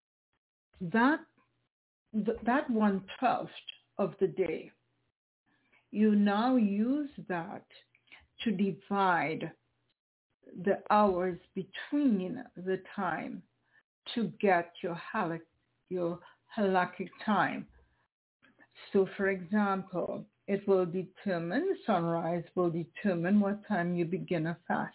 S3: that, that one-twelfth of the day, you now use that to divide the hours between the time to get your halak, your halakhic time. So, for example, it will determine, sunrise will determine what time you begin a fast.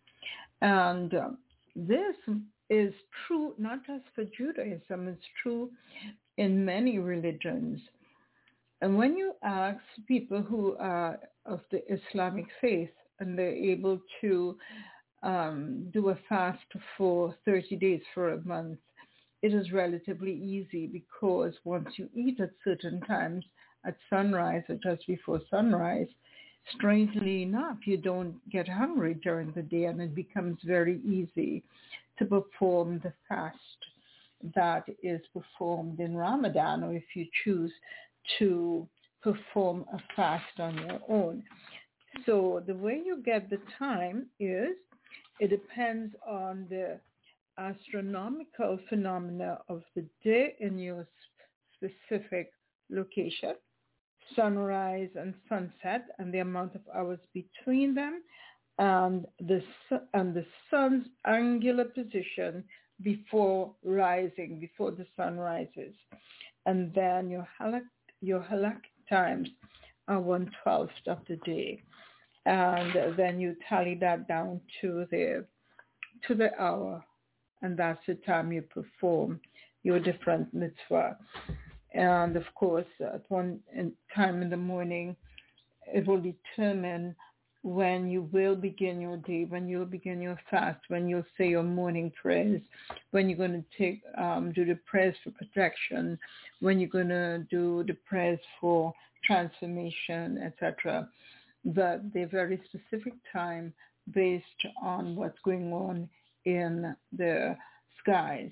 S3: And uh, this is true not just for Judaism, it's true in many religions. And when you ask people who are of the Islamic faith and they're able to um, do a fast for thirty days for a month, it is relatively easy, because once you eat at certain times, at sunrise or just before sunrise, strangely enough, you don't get hungry during the day, and it becomes very easy to perform the fast that is performed in Ramadan, or if you choose to perform a fast on your own. So the way you get the time is, it depends on the astronomical phenomena of the day in your specific location, sunrise and sunset, and the amount of hours between them, and the and the sun's angular position before rising, before the sun rises, and then your halak your halak times are one twelfth of the day, and then you tally that down to the to the hour, and that's the time you perform your different mitzvah. And of course, at one time in the morning, it will determine when you will begin your day, when you'll begin your fast, when you'll say your morning prayers, when you're going to take um, do the prayers for protection, when you're going to do the prayers for transformation, et cetera. But they're very specific time based on what's going on in the skies.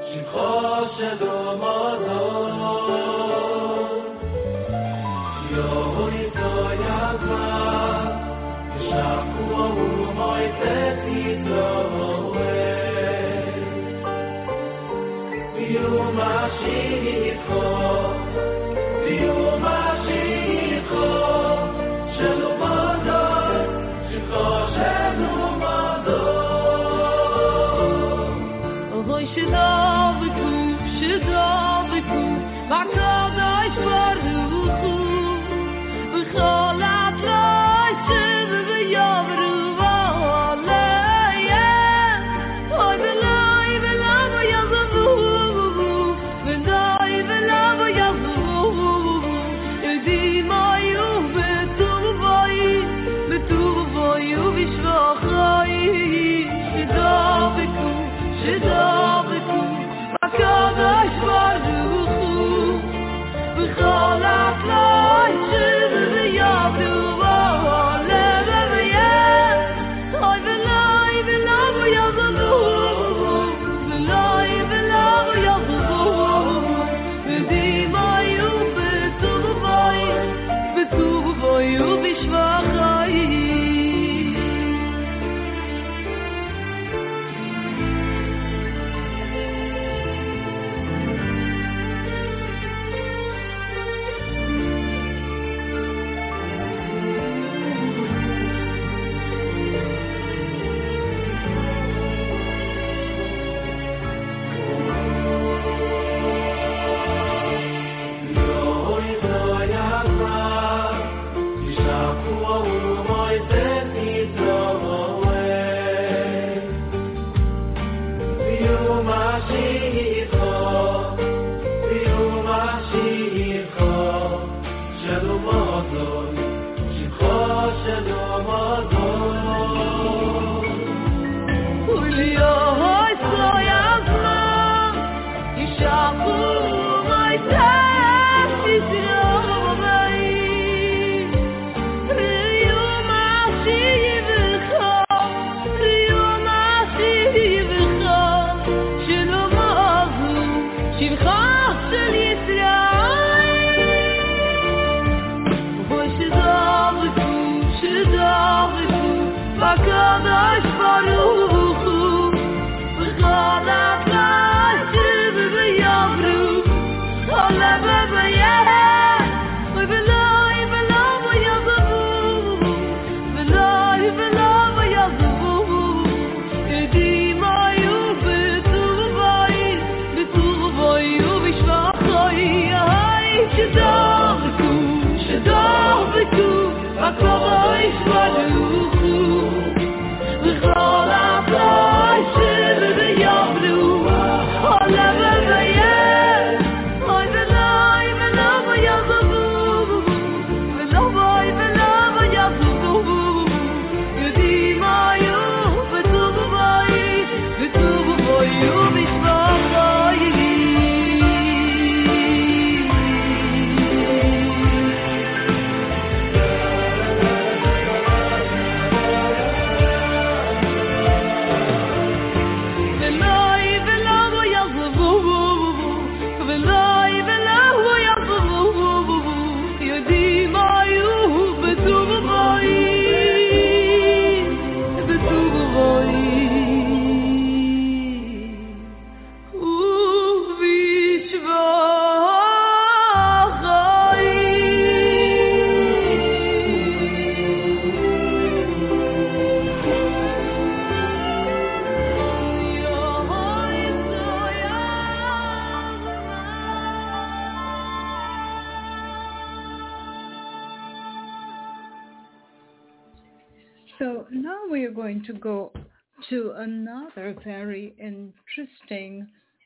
S3: So now we are going to go to another very interesting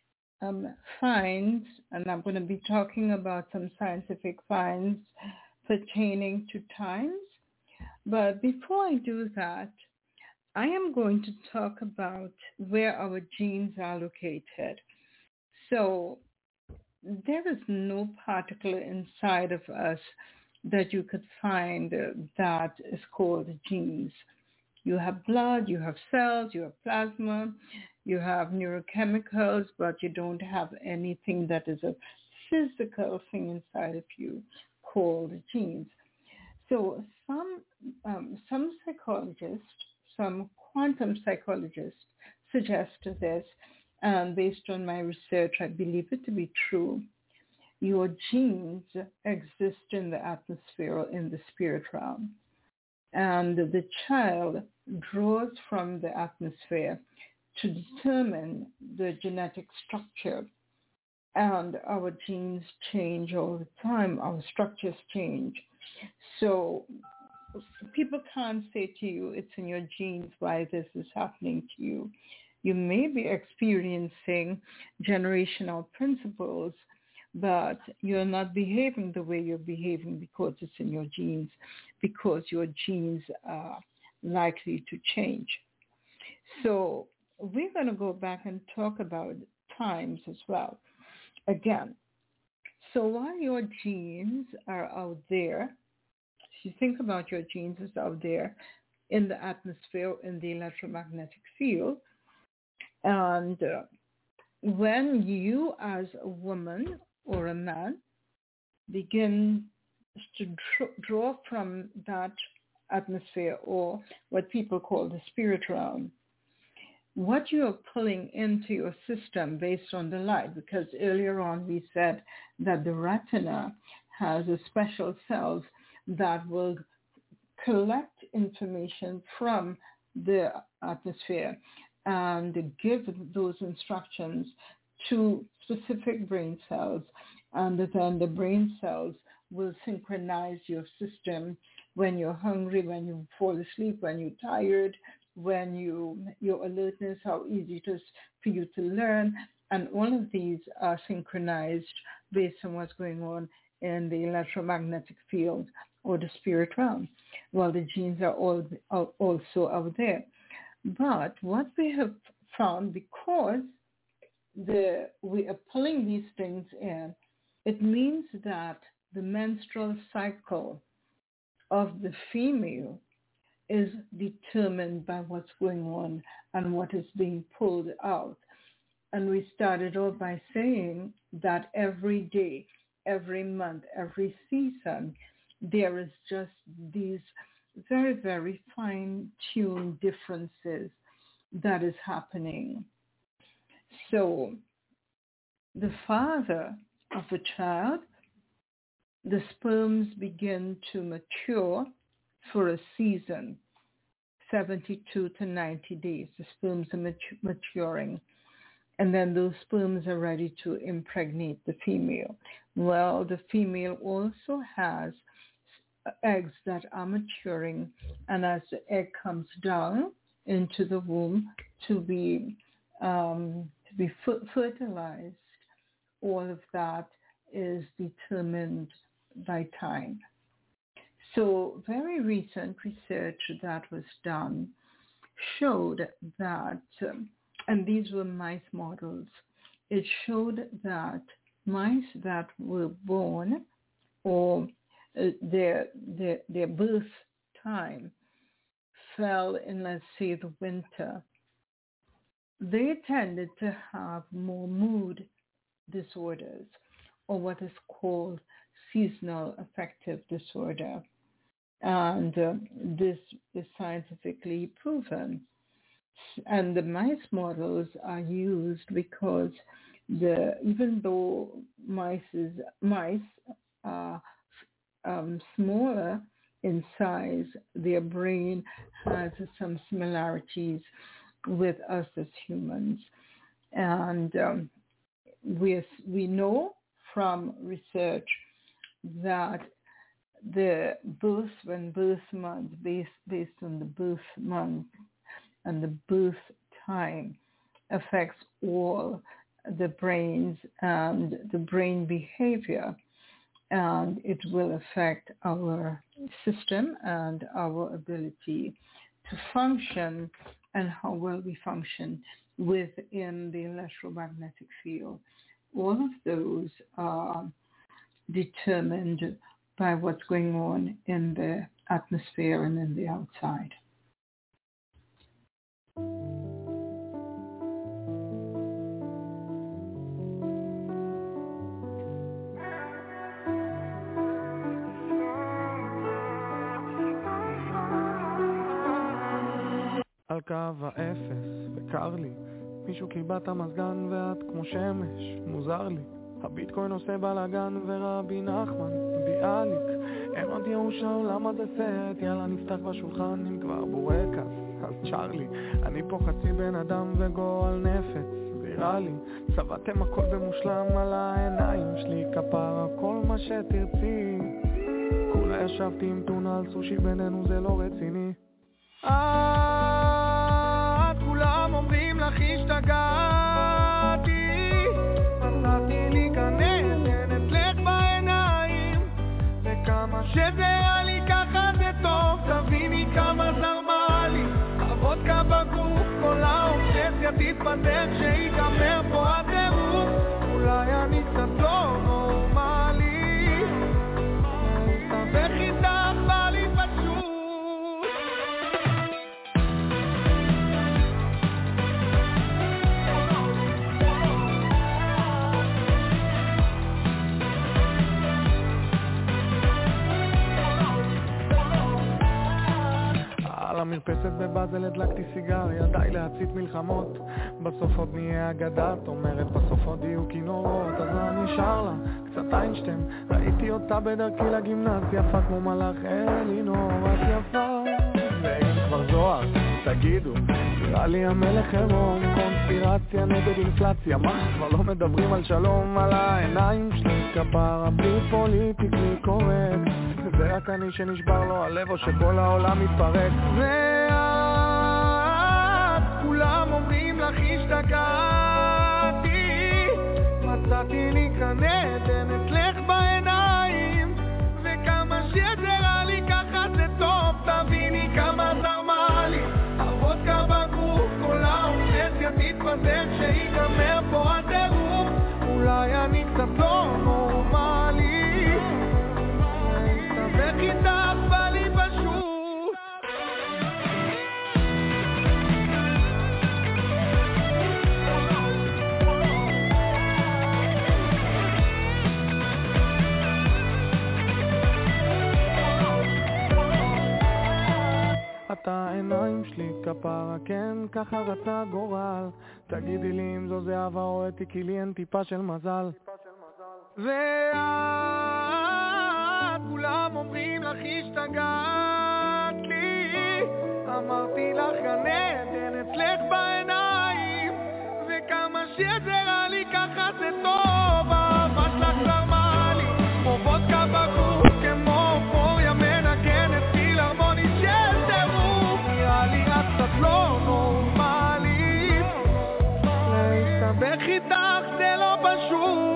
S3: um, finds, and I'm going to be talking about some scientific finds pertaining to times. But before I do that, I am going to talk about where our genes are located. So there is no particle inside of us that you could find uh, that is called genes. You have blood, you have cells, you have plasma, You have neurochemicals, but you don't have anything that is a physical thing inside of you called genes. So some um, some psychologists, some quantum psychologists suggest this, and based on my research, I believe it to be true. Your genes exist in the atmosphere, in the spirit realm, and the child draws from the atmosphere to determine the genetic structure. And our genes change all the time. Our structures change. So people can't say to you, it's in your genes why this is happening to you. You may be experiencing generational principles, but you're not behaving the way you're behaving because it's in your genes, because your genes are likely to change. So we're going to go back and talk about times as well. Again, so while your genes are out there, if you think about your genes as out there in the atmosphere, in the electromagnetic field, and uh, when you as a woman or a man begin to draw, draw from that atmosphere, or what people call the spirit realm, what you are pulling into your system based on the light, because earlier on we said that the retina has a special cells that will collect information from the atmosphere and give those instructions to specific brain cells, and then the brain cells will synchronize your system when you're hungry, when you fall asleep, when you're tired, when you your alertness, how easy it is for you to learn, and all of these are synchronized based on what's going on in the electromagnetic field or the spirit realm. Well, the genes are all are also out there. But what we have found, because the we are pulling these things in, it means that the menstrual cycle of the female is determined by what's going on and what is being pulled out. And we started off by saying that every day, every month, every season, there is just these very, very fine-tuned differences that is happening. So the father of a child, the sperms begin to mature for a season, seventy-two to ninety days. The sperms are mat- maturing. And then those sperms are ready to impregnate the female. Well, the female also has eggs that are maturing, and as the egg comes down into the womb to be um, to be f- fertilized, all of that is determined by time. So very recent research that was done showed that, um, and these were mice models, it showed that mice that were born, or uh, their, their, their birth time fell in, let's say, the winter, they tended to have more mood disorders, or what is called seasonal affective disorder. And uh, this is scientifically proven. And the mice models are used because the even though mice, is, mice are um, smaller in size, their brain has some similarities with us as humans. And um, we, we know from research that the birth, when birth month, based, based on the birth month and the birth time, affects all the brains and the brain behavior. And it will affect our system and our ability to function and how well we function within the electromagnetic field. All of those are determined by what's going on in the atmosphere and in the outside.
S2: קו האפס וקר לי, מישהו קיבע את המזגן ואת כמו שמש, מוזר לי, הביטקוין עושה בלגן ורבי נחמן ביאליק, אין עוד ייאוש העולם הזה סרט, יאללה נפתח בשולחן אם כבר בורקס, אז צ'רלי, אני פה חצי בן אדם וגועל נפץ, וירה לי, צבעתם הכל במושלם על העיניים שלי, כפרה כל מה שתרצי, כולה ישבתי עם טונה על סושי, בינינו זה לא רציני. את כולם אומרים לך השתגעתי, מצאתי לי גן עדן אצלך בעיניים, וכמה שזה רע לי ככה זה טוב, תביני כמה זרמה לי, הוודקה בגוף, כל האובססיה תתפטר כשיגמר פה הטירוף, אולי אני קצת לא נורמלי, להסתבך איתך בא לי פשוט. המרפסת בבאזל הדלקתי סיגריה, די להצית מלחמות, בסוף עוד נהיה אגדה, את אומרת בסוף עוד יהיו כינורות, אז מה נשאר לה? קצת איינשטיין, ראיתי אותה בדרכי לגימנסיה, יפה כמו מלאך אלינור, את יפה, ואין כבר זוהר, תגידו, נראה לי המלך עירום, קונספירציה נגד אינפלציה, מה? כבר לא מדברים על שלום, על העיניים שלי, כפרה בלי פוליטיקלי קורקט, זה רק אני שנשבר לו הלב או שכל העולם מתפרק. ואת כולם אומרים לך השתגעתי, מצאתי לי כאן עדן אצלך בעיניים, וכמה שזה רע לי ככה זה טוב, תביני כמה זרמה לי, הוודקה בגוף, כל האובססיה תתפזר כשיגמר פה הטירוף, אולי אני קצת לא נורמלי, וכיתך בא לי פשוט. אתה העיניים שלי כפרה, כן ככה רצה גורל, תגידי לי אם זו זהבה או אתיקי, לי אין טיפה של מזל. ואת כולם אומרים לך השתגעת לי, אמרתי לך גן עדן אצלך בעיניים, וכמה שזה רע לי ככה זה טוב, אהבה שלך זרמה לי, כמו וודקה בגוף, כמו אופוריה מנגנת פילהרמונית של טירוף, נראה לי את קצת לא נורמלית, להסתבך איתך זה לא פשוט.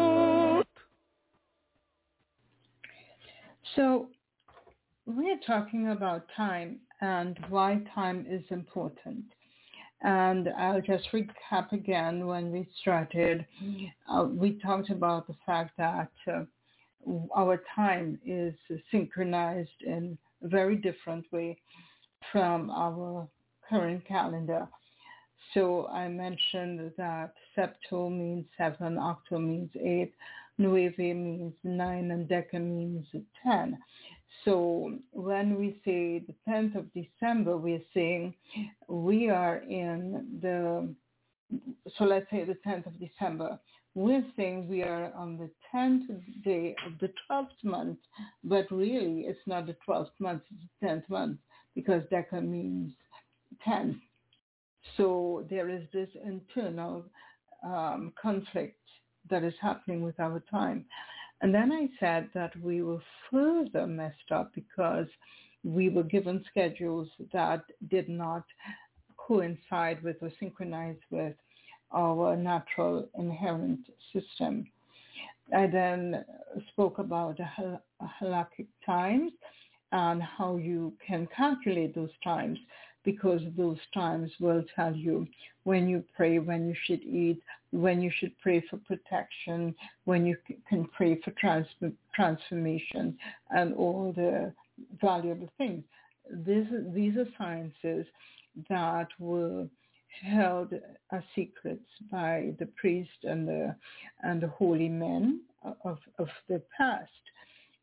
S3: So we're talking about time and why time is important. And I'll just recap again. When we started, uh, we talked about the fact that uh, our time is synchronized in a very different way from our current calendar. So I mentioned that septo means seven, octo means eight, nueve means nine, and deca means ten. So when we say the tenth of December, we're saying we are in the, so let's say the tenth of December. We're saying we are on the tenth day of the twelfth month, but really it's not the twelfth month, it's the tenth month, because deca means ten. So there is this internal um, conflict that is happening with our time. And then I said that we were further messed up because we were given schedules that did not coincide with or synchronize with our natural inherent system. I then spoke about hal- halakhic times and how you can calculate those times, because those times will tell you when you pray, when you should eat, when you should pray for protection, when you can pray for trans- transformation, and all the valuable things. This, these are sciences that were held as secrets by the priest and the and the holy men of, of the past.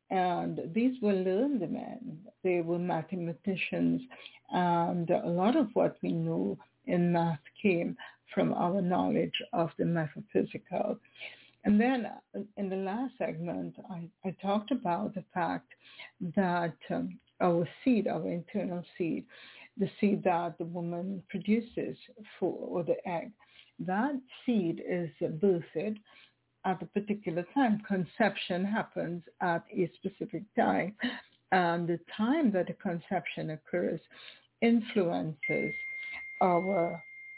S3: And these were learned men. They were mathematicians. And a lot of what we know in math came from our knowledge of the metaphysical. And then in the last segment, I, I talked about the fact that um, our seed, our internal seed, the seed that the woman produces for, or the egg, that seed is birthed at a particular time. Conception happens at a specific time. And the time that the conception occurs influences our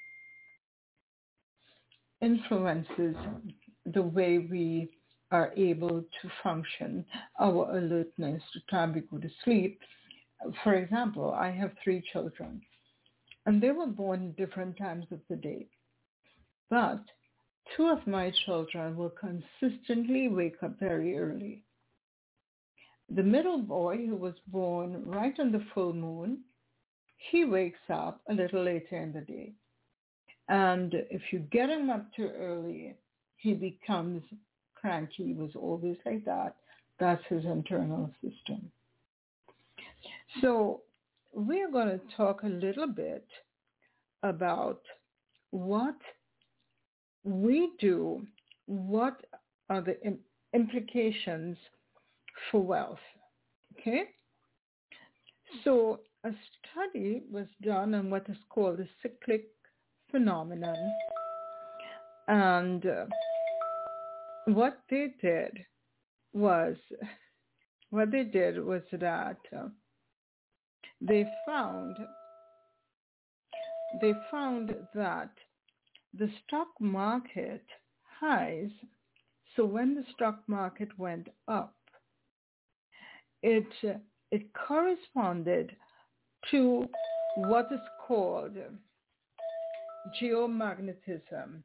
S3: influences the way we are able to function, our alertness, the time we go to sleep. For example, I have three children, and they were born at different times of the day. But two of my children will consistently wake up very early. The middle boy, who was born right on the full moon, he wakes up a little later in the day. And if you get him up too early, he becomes cranky. He was always like that. That's his internal system. So we're going to talk a little bit about what we do, what are the im- implications for wealth, okay? So a study was done on what is called the cyclic phenomenon, and uh, what they did was, what they did was that uh, they found, they found that the stock market highs, so when the stock market went up, it uh, it corresponded to what is called geomagnetism.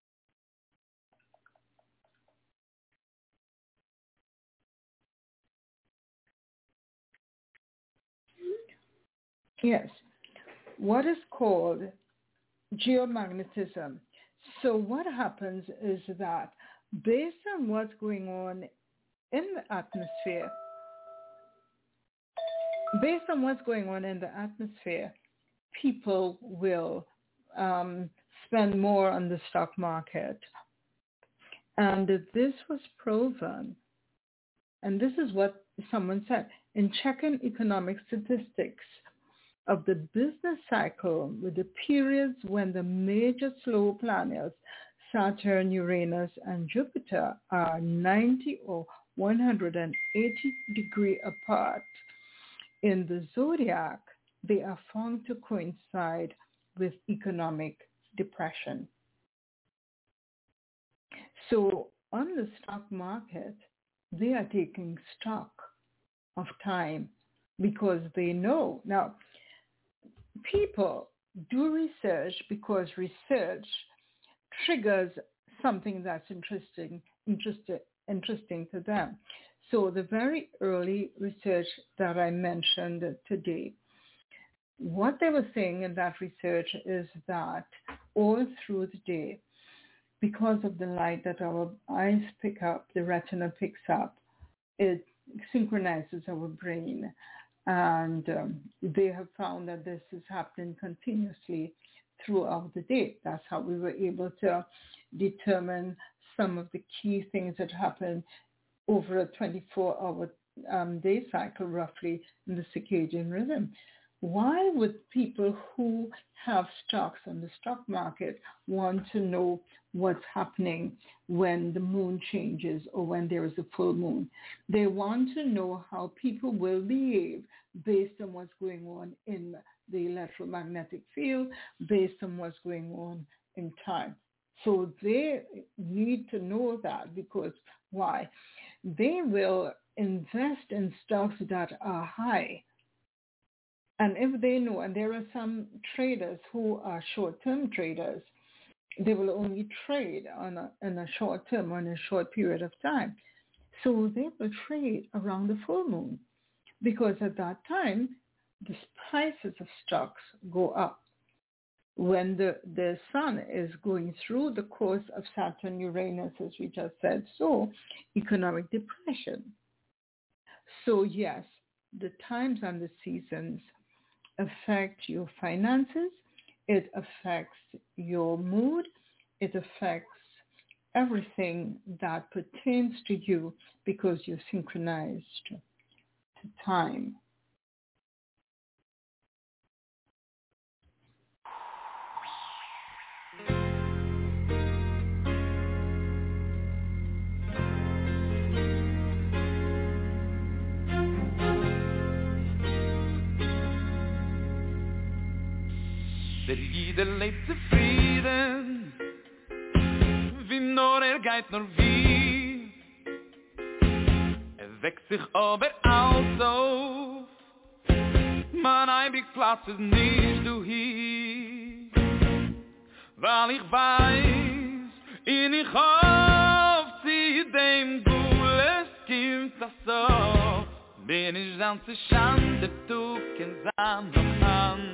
S3: Yes, what is called geomagnetism. So what happens is that based on what's going on in the atmosphere, based on what's going on in the atmosphere, people will um, spend more on the stock market. And this was proven, and this is what someone said, in checking economic statistics of the business cycle with the periods when the major slow planets, Saturn, Uranus, and Jupiter, are ninety or one hundred eighty degrees apart in the zodiac, they are found to coincide with economic depression. So on the stock market, they are taking stock of time because they know. Now, people do research because research triggers something that's interesting, interested, interesting to them. So the very early research that I mentioned today, what they were saying in that research is that all through the day, because of the light that our eyes pick up, the retina picks up, it synchronizes our brain. And um, they have found that this is happening continuously throughout the day. That's how we were able to determine some of the key things that happen over a twenty-four hour um, day cycle, roughly, in the circadian rhythm. Why would people who have stocks on the stock market want to know what's happening when the moon changes or when there is a full moon? They want to know how people will behave based on what's going on in the electromagnetic field, based on what's going on in time. So they need to know that because why? They will invest in stocks that are high. And if they know, and there are some traders who are short-term traders, they will only trade on a, in a short term, on a short period of time. So they will trade around the full moon because at that time, the prices of stocks go up. When the, the sun is going through the course of Saturn, Uranus, as we just said, so economic depression. So yes, the times and the seasons affect your finances, it affects your mood, it affects everything that pertains to you because you're synchronized to time.
S4: Der jeder lebt zufrieden, wie nur er geht nur wie. Er weckt sich aber alles auf, mein ewig Platz ist nicht du hier. Weil ich weiß, in ich hoff, zieh dem Gules kommt das so. Bin ich dann zu Schande, du kennst an noch an.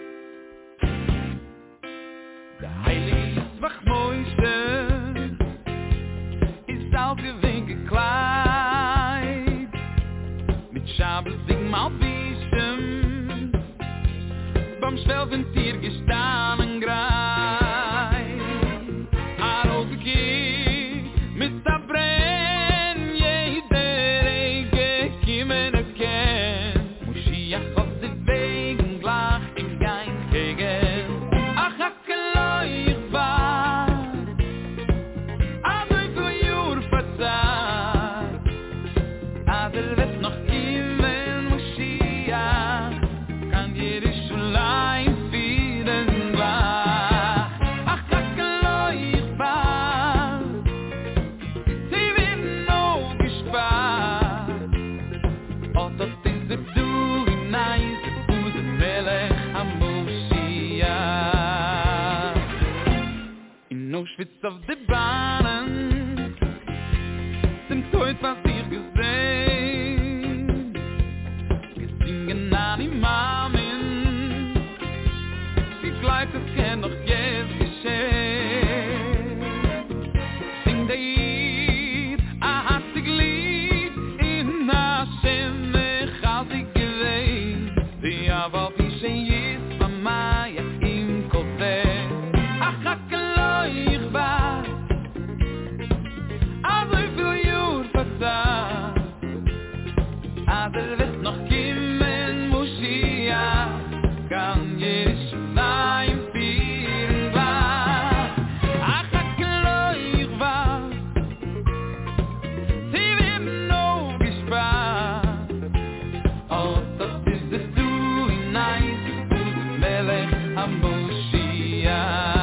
S4: Der Heilige Ismach Moishe ist aufgewinkt gekleid, mit Schabel sing mal Wischen, beim Schwelventier gestanden grei. Arogeki mit der Brenn, jeder Ege kiemen erkennt, Moschiach auf den Wegen gleich in kein Gegen. Ach, ich war, also ich will Jür verzahlt, aber wird noch immer Moschiach, kann jeder schon leid vielen gleich. Ach, ich war, sie werden noch gespart, und das ist der Du hinein, wo der Melech am Moschiach. In Auschwitz auf de Bahnen, dem Teut was ich gesehen, gesingen an die Mamen, wie gleich das kann noch jetzt geschehen. Sing der Jid, a hastig Lied, in Hashem mechazig gewehen, die aber wie schon jetzt von Maya im Kotel. Ach, ich war, also ich will Jür verzahlt, aber wird noch kommen Moschiach, kann jeder schon sein vielen gleich. Ach, ich war, sie werden noch gespart, und das ist das Du hinein, wo der Melech am Moschiach.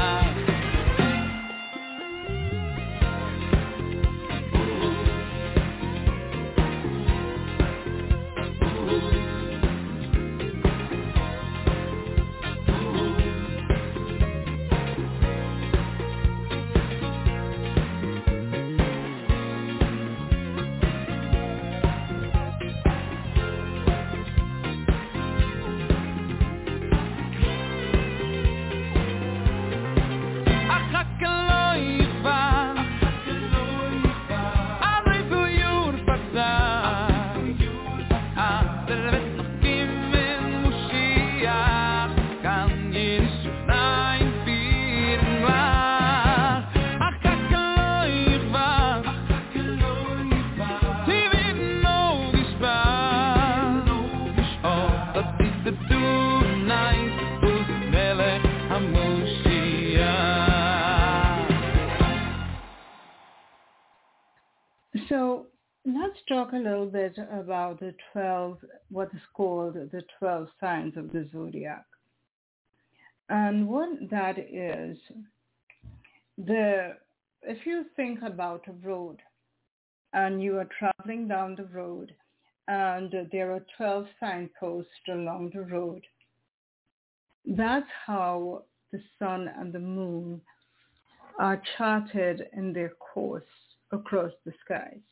S3: So let's talk a little bit about the twelve, what is called the twelve signs of the zodiac. And what that is, the if you think about a road and you are traveling down the road and there are twelve signposts along the road, that's how the sun and the moon are charted in their course across the skies.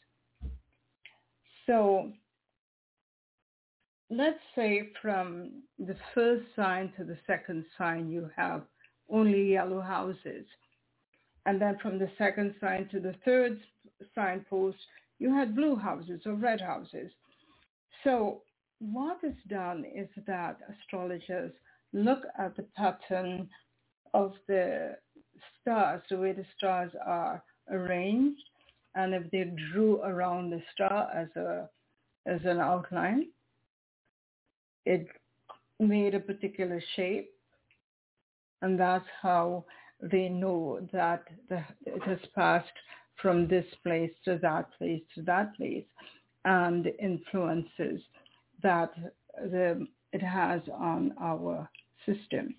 S3: So let's say from the first sign to the second sign you have only yellow houses. And then from the second sign to the third signpost you had blue houses or red houses. So what is done is that astrologers look at the pattern of the stars, the way the stars are arranged, and if they drew around the star as a as an outline, it made a particular shape, and that's how they know that the, it has passed from this place to that place to that place, and the influences that the, it has on our system.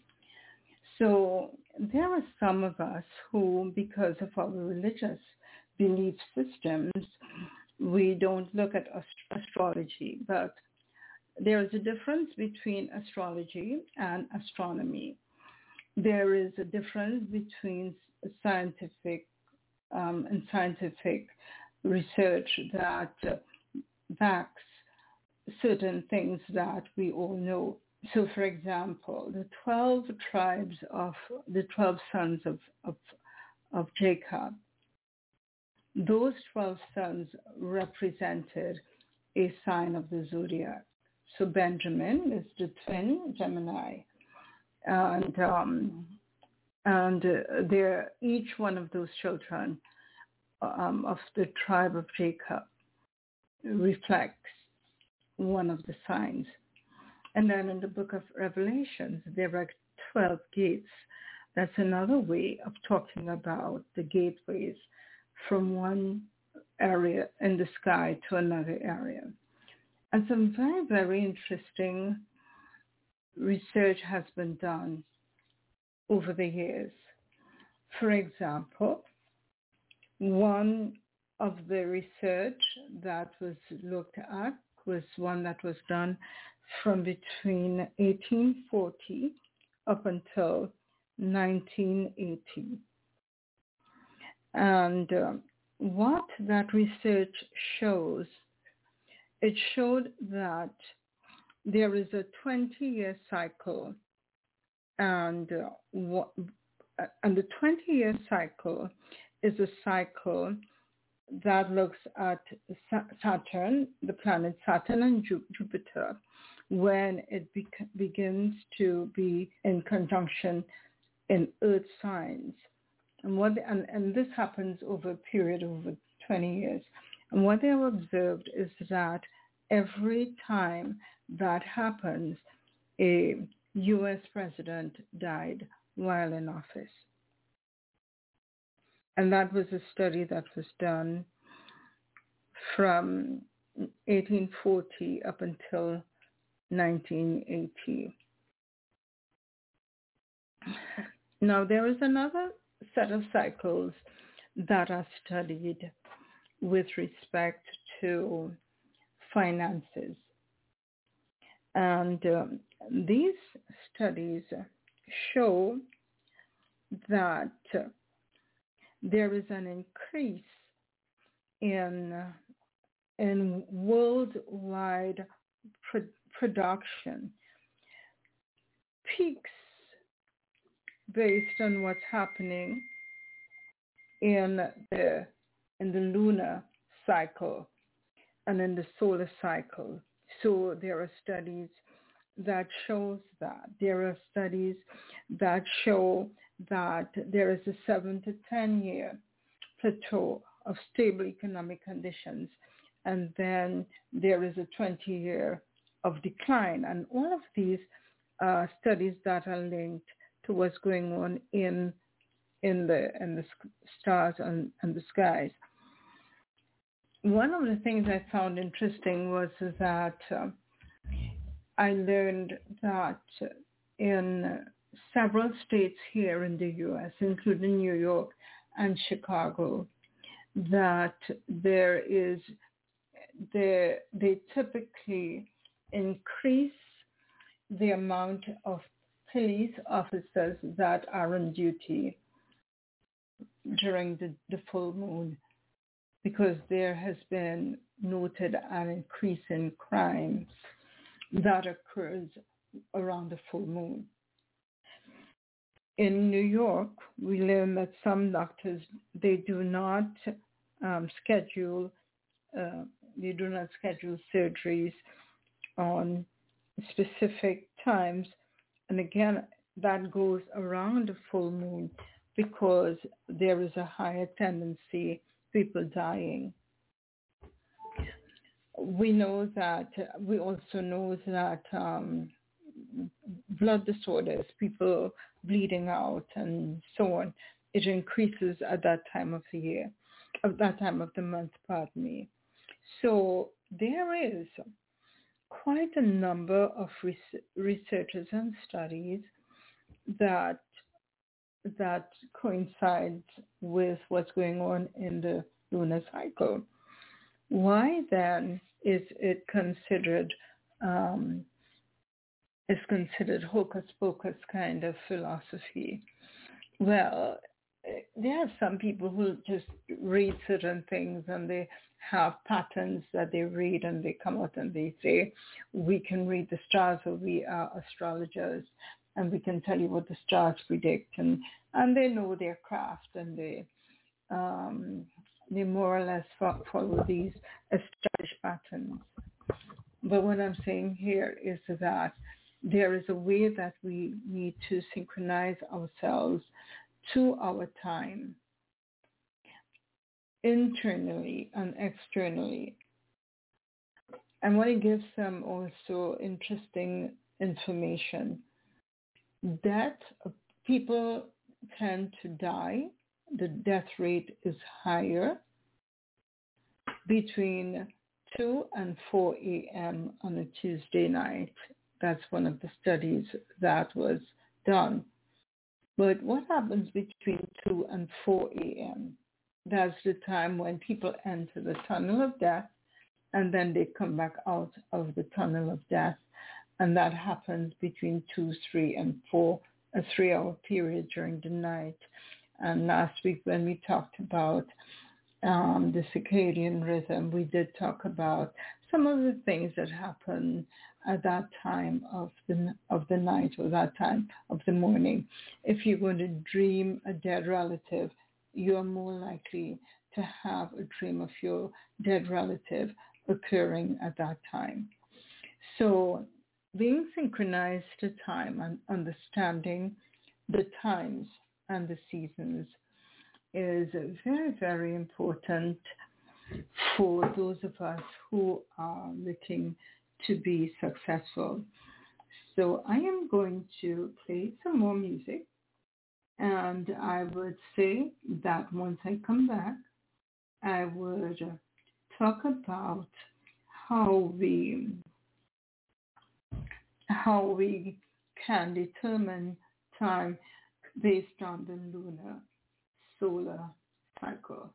S3: So there are some of us who, because of our religious belief systems, we don't look at ast- astrology, but there is a difference between astrology and astronomy. There is a difference between scientific um, and scientific research that uh, backs certain things that we all know. So, for example, the twelve tribes of the twelve sons of, of, of Jacob, those twelve sons represented a sign of the zodiac. So Benjamin is the twin Gemini, and um, and uh, they're, each one of those children um, of the tribe of Jacob reflects one of the signs. And then in the book of Revelations, there are twelve gates. That's another way of talking about the gateways from one area in the sky to another area. And some very, very interesting research has been done over the years. For example, one of the research that was looked at was one that was done from between eighteen forty up until nineteen eighty. And um, what that research shows, it showed that there is a twenty-year cycle, and uh, what, and the twenty-year cycle is a cycle that looks at Saturn, the planet Saturn and Ju- Jupiter, when it be- begins to be in conjunction in Earth signs. And, what they, and, and this happens over a period of over twenty years. And what they have observed is that every time that happens, a U S president died while in office. And that was a study that was done from eighteen forty up until nineteen eighty. Now, there is another set of cycles that are studied with respect to finances. And um, these studies show that uh, there is an increase in, uh, in worldwide pro- production, peaks based on what's happening in the in the lunar cycle and in the solar cycle. So there are studies that shows that. There are studies that show that there is a seven to ten year plateau of stable economic conditions, and then there is a twenty year of decline. And all of these uh, studies that are linked to what's going on in in the in the stars and, and the skies. One of the things I found interesting was that uh, I learned that in several states here in the U S, including New York and Chicago, that there is they they typically increase the amount of police officers that are on duty during the, the full moon, because there has been noted an increase in crime that occurs around the full moon. In New York, we learn that some doctors, they do not um, schedule, uh, they do not schedule surgeries on specific times. And again, that goes around the full moon because there is a higher tendency people dying. We know that, we also know that um, blood disorders, people bleeding out and so on, it increases at that time of the year, at that time of the month, pardon me. So there is quite a number of res- researchers and studies that that coincides with what's going on in the lunar cycle. Why then is it considered um, is considered hocus pocus kind of philosophy? Well, there are some people who just read certain things and they have patterns that they read and they come out and they say, we can read the stars or we are astrologers and we can tell you what the stars predict, and, and they know their craft and they um, they more or less follow these established patterns. But what I'm saying here is that there is a way that we need to synchronize ourselves to our time, internally and externally. I want to give some also interesting information. That people tend to die, the death rate is higher between two and four a.m. on a Tuesday night. That's one of the studies that was done. But what happens between two and four a.m.? That's the time when people enter the tunnel of death and then they come back out of the tunnel of death. And that happens between two, three, and four, a three-hour period during the night. And last week when we talked about um, the circadian rhythm, we did talk about some of the things that happen at that time of the of the night or that time of the morning. If you're going to dream a dead relative, you're more likely to have a dream of your dead relative occurring at that time. So being synchronized to time and understanding the times and the seasons is very, very important for those of us who are looking to be successful. So I am going to play some more music, and I would say that once I come back, I would talk about how we how we can determine time based on the lunar solar cycle.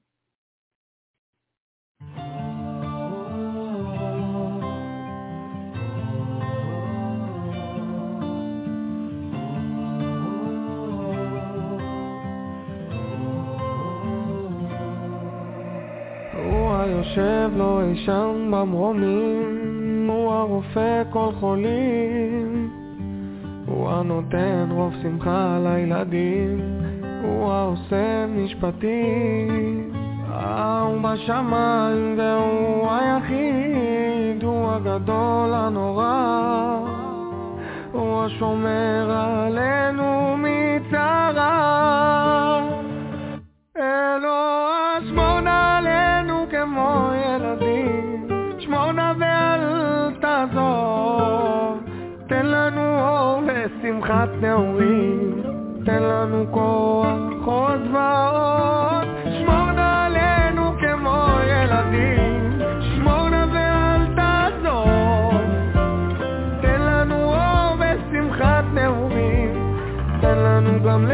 S2: הוא היושב לו אי שם במרומים, הוא הרופא כל חולים, הוא הנותן רוב שמחה לילדים, הוא העושה משפטים, הוא בשמיים והוא היחיד, הוא הגדול הנורא, הוא השומר עלינו מצרה. אלוה שמור עלינו כמו ילדים, שמונה ואל תעזוב, תן לנו אור ושמחת נעורים, תן לנו כוח עוד ועוד, שמונה עלינו כמו ילדים, שמונה ואל תעזוב, תן לנו אור ושמחת נעורים, תן לנו גם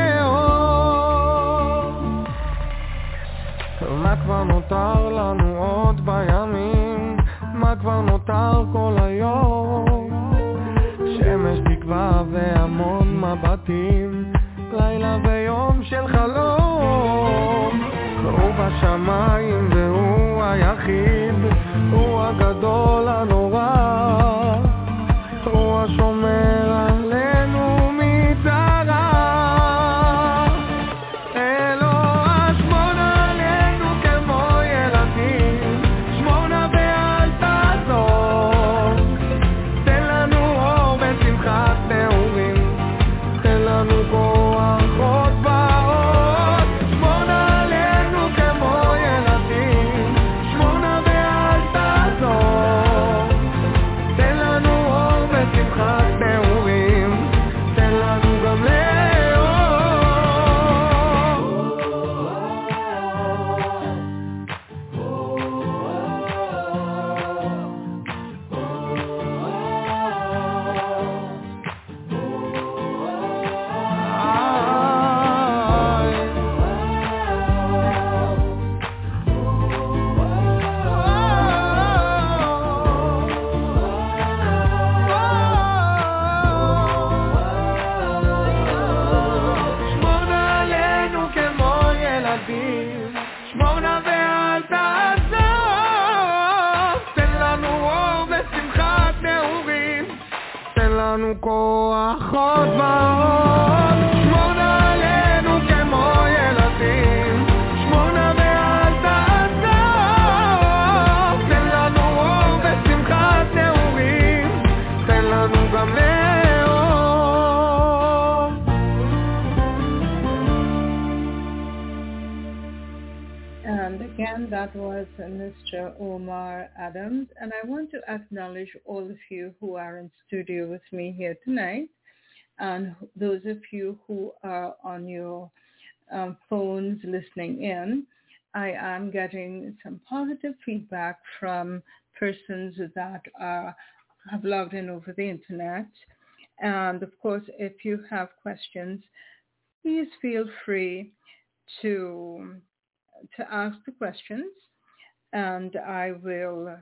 S2: מה כבר נותר לנו עוד בימים, מה כבר נותר כל היום, שמש תקווה והמון מבטים, לילה ויום של חלום, הוא בשמיים והוא היחיד, הוא הגדול הנורא, הוא השומר עלינו מצרה. לנו כוחות ואור, שמונה עלינו כמו ילדים, שמונה ואל תעזוב, תן לנו אור ושמחת נעורים, תן לנו גם לאור.
S3: And again, that was Mister Omar Adams, and I want to acknowledge all of you who are in studio with me here tonight, and those of you who are on your um, phones listening in. I am getting some positive feedback from persons that are, have logged in over the internet, and of course, if you have questions, please feel free to to ask the questions, and I will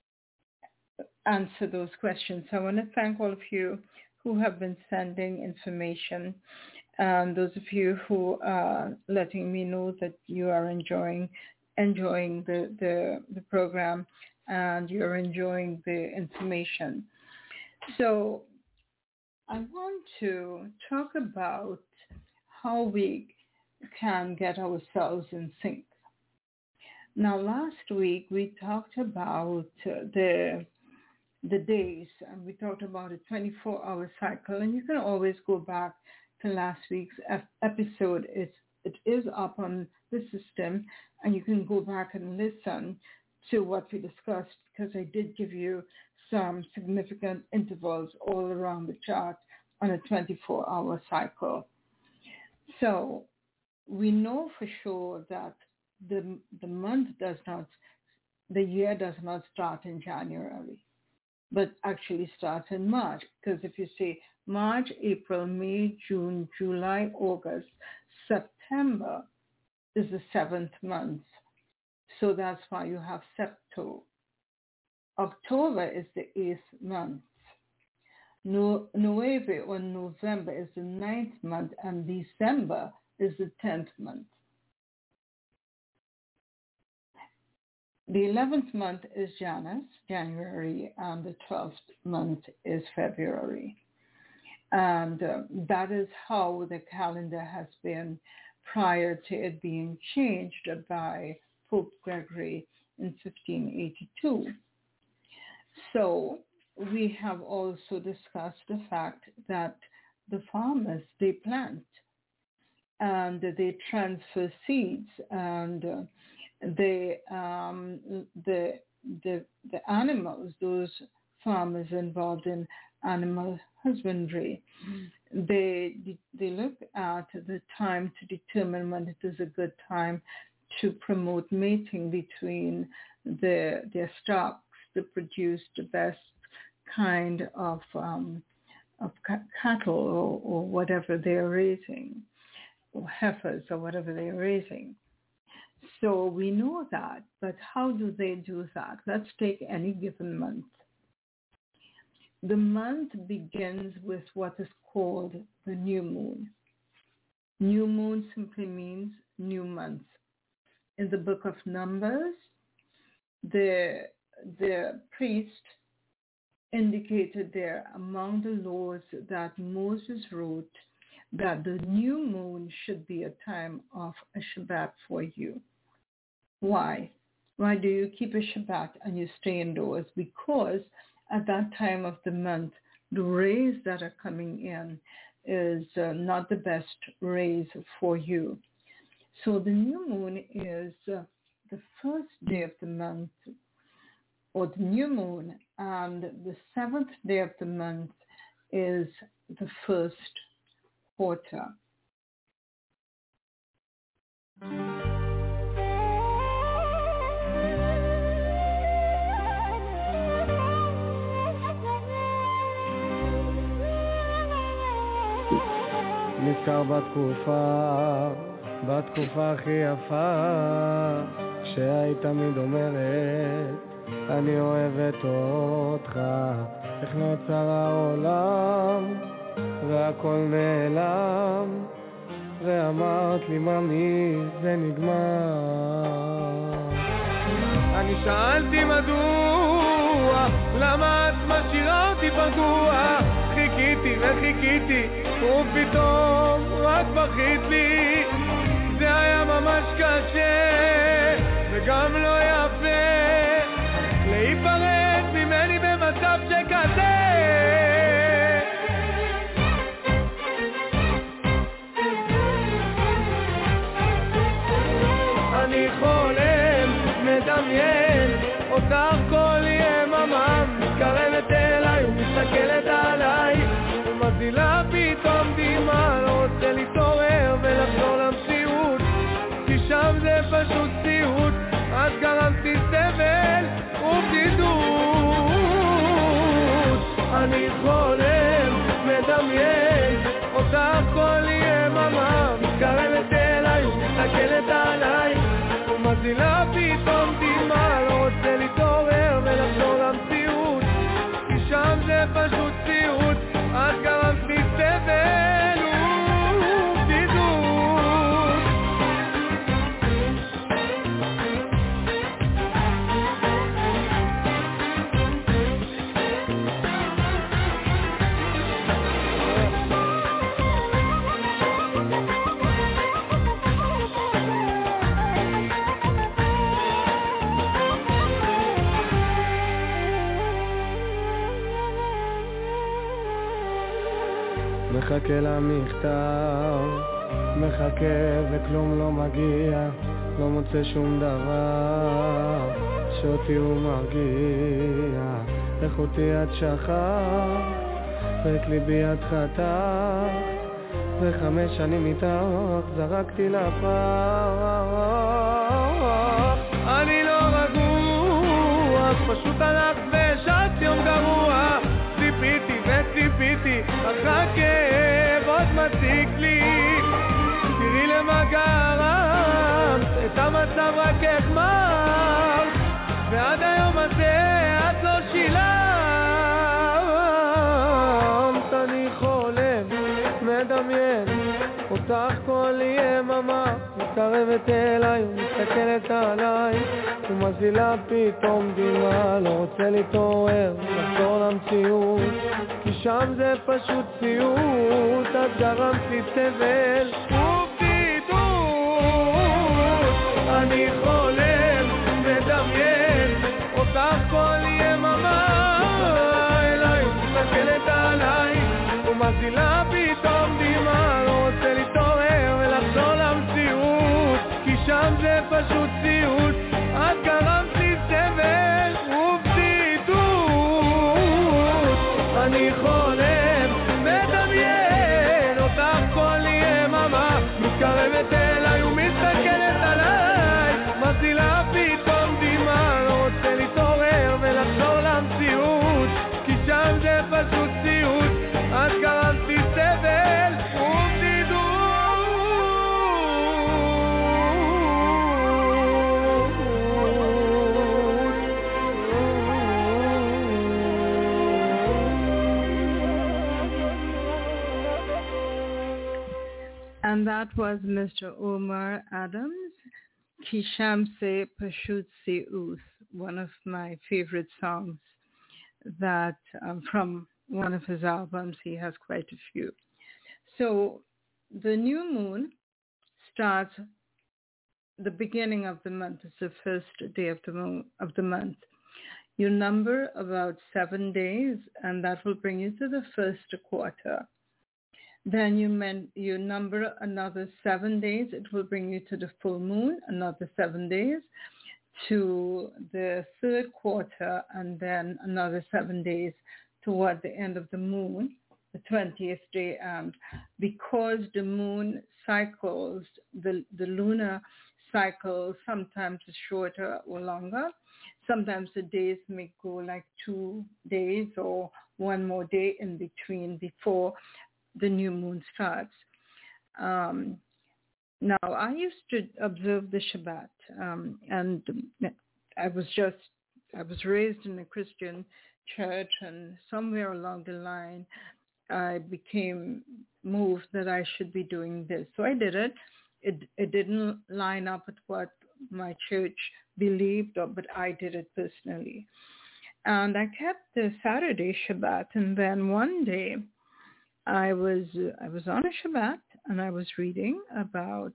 S3: answer those questions. I want to thank all of you who have been sending information, and those of you who are letting me know that you are enjoying enjoying the, the, the program and you're enjoying the information. So I want to talk about how we can get ourselves in sync. Now, last week we talked about uh, the the days, and we talked about a twenty-four hour cycle, and you can always go back to last week's ep- episode. It's, it is up on the system, and you can go back and listen to what we discussed, because I did give you some significant intervals all around the chart on a twenty-four hour cycle. So we know for sure that the the month does not, the year does not start in January, but actually starts in March. Because if you say March, April, May, June, July, August, September is the seventh month. So that's why you have Septo. October is the eighth month. No, Nueve or November is the ninth month, and December is the tenth month. The eleventh month is Janus, January, and the twelfth month is February. And uh, that is how the calendar has been prior to it being changed by Pope Gregory in fifteen eighty-two. So we have also discussed the fact that the farmers, they plant and they transfer seeds, and uh, they um, the the the animals, those farmers involved in animal husbandry, mm. they they look at the time to determine when it is a good time to promote mating between the their stocks to produce the best kind of um, of c- cattle or, or whatever they're raising, or heifers or whatever they're raising. So we know that, but how do they do that? Let's take any given month. The month begins with what is called the new moon. New moon simply means new month. In the book of Numbers, the, the priest indicated there among the laws that Moses wrote that the new moon should be a time of a Shabbat for you. Why? Why do you keep a Shabbat and you stay indoors? Because at that time of the month, the rays that are coming in is uh, not the best rays for you. So the new moon is uh, the first day of the month, or the new moon, and the seventh day of the month is the first quarter.
S2: נזכר בתקופה, בתקופה הכי יפה, שהיית תמיד אומרת, אני אוהבת אותך, איך נוצר העולם, והכל נעלם, ואמרת לי ממי זה נגמר. אני שאלתי מדוע, למה את משאירה אותי פגוע, חיכי חיכיתי, ופתאום רק בכית לי. זה היה ממש קשה, וגם לא יפה, להיפרד ממני במצב שכזה. אני חולם, מדמיין, אותך כל יממה, מתקרבת אליי ומסתכלת עליי, ומזילה פתאום דמעה, לא רוצה להתעורר ולחזור למציאות, כי שם זה פשוט סיוט, אז גרמתי סבל ובדידות. אני חולם, מדמיין, אותך כל יממה, מתקרבת אליי ומסתכלת עליי, ומזילה פתאום דמעה, לא רוצה להתעורר ולחזור למציאות, כי שם זה פשוט סיוט, אז גרמתי סבל ובדידות. מחכה למכתב, מחכה וכלום לא מגיע, לא מוצא שום דבר שאותי הוא מרגיע. איך אותי עד שכח, רק ליבי עד חתך, וחמש שנים איתך זרקתי לפח. אני לא רגוע, פשוט הלכת ושעת יום גרוע, ציפיתי וציפיתי, אך הכאב עוד מציק לי. תראי למה גרמת, את המצב רק החמרת, ועד היום הזה את לא שילמת. אני חולם, מדמיין, אותך כל יממה, מתקרבת אליי ומסתכלת עליי, ומזילה פתאום דמעה, לא רוצה להתעורר לחזור למציאות, כי שם זה פשוט סיוט, אז גרמתי סבל ובדידות. אני חולם, מדמיין, אותך כל יממה, אליי ומסתכלת עליי, ומזילה פתאום דמעה, לא רוצה להתעורר ולחזור למציאות, כי שם זה פשוט סיוט, אז גרמתי סבל ובדידות. אני חולם, מדמיין, אותך כל יממה, מתקרבת אליי ומסתכלת עליי, מזילה פתאום דמעה, לא רוצה להתעורר ולחזור למציאות, כי שם זה פשוט סיוט, אז גרמתי סבל ובדידות.
S3: And that was Mister Omar Adams, Ki Shamse Pashut Si'uth, one of my favorite songs that um, from one of his albums. He has quite a few. So the new moon starts the beginning of the month. It's the first day of the moon, of the month. You number about seven days, and that will bring you to the first quarter. Then you, men, you number another seven days. It will bring you to the full moon, another seven days, to the third quarter, and then another seven days toward the end of the moon, the twentieth day. And because the moon cycles, the, the lunar cycle sometimes is shorter or longer. Sometimes the days may go like two days or one more day in between before the new moon starts. Um, now, I used to observe the Shabbat, um, and I was just, I was raised in a Christian church, and somewhere along the line, I became moved that I should be doing this. So I did it. It, it didn't line up with what my church believed, or, but I did it personally. And I kept the Saturday Shabbat, and then one day, I was uh, I was on a Shabbat and I was reading about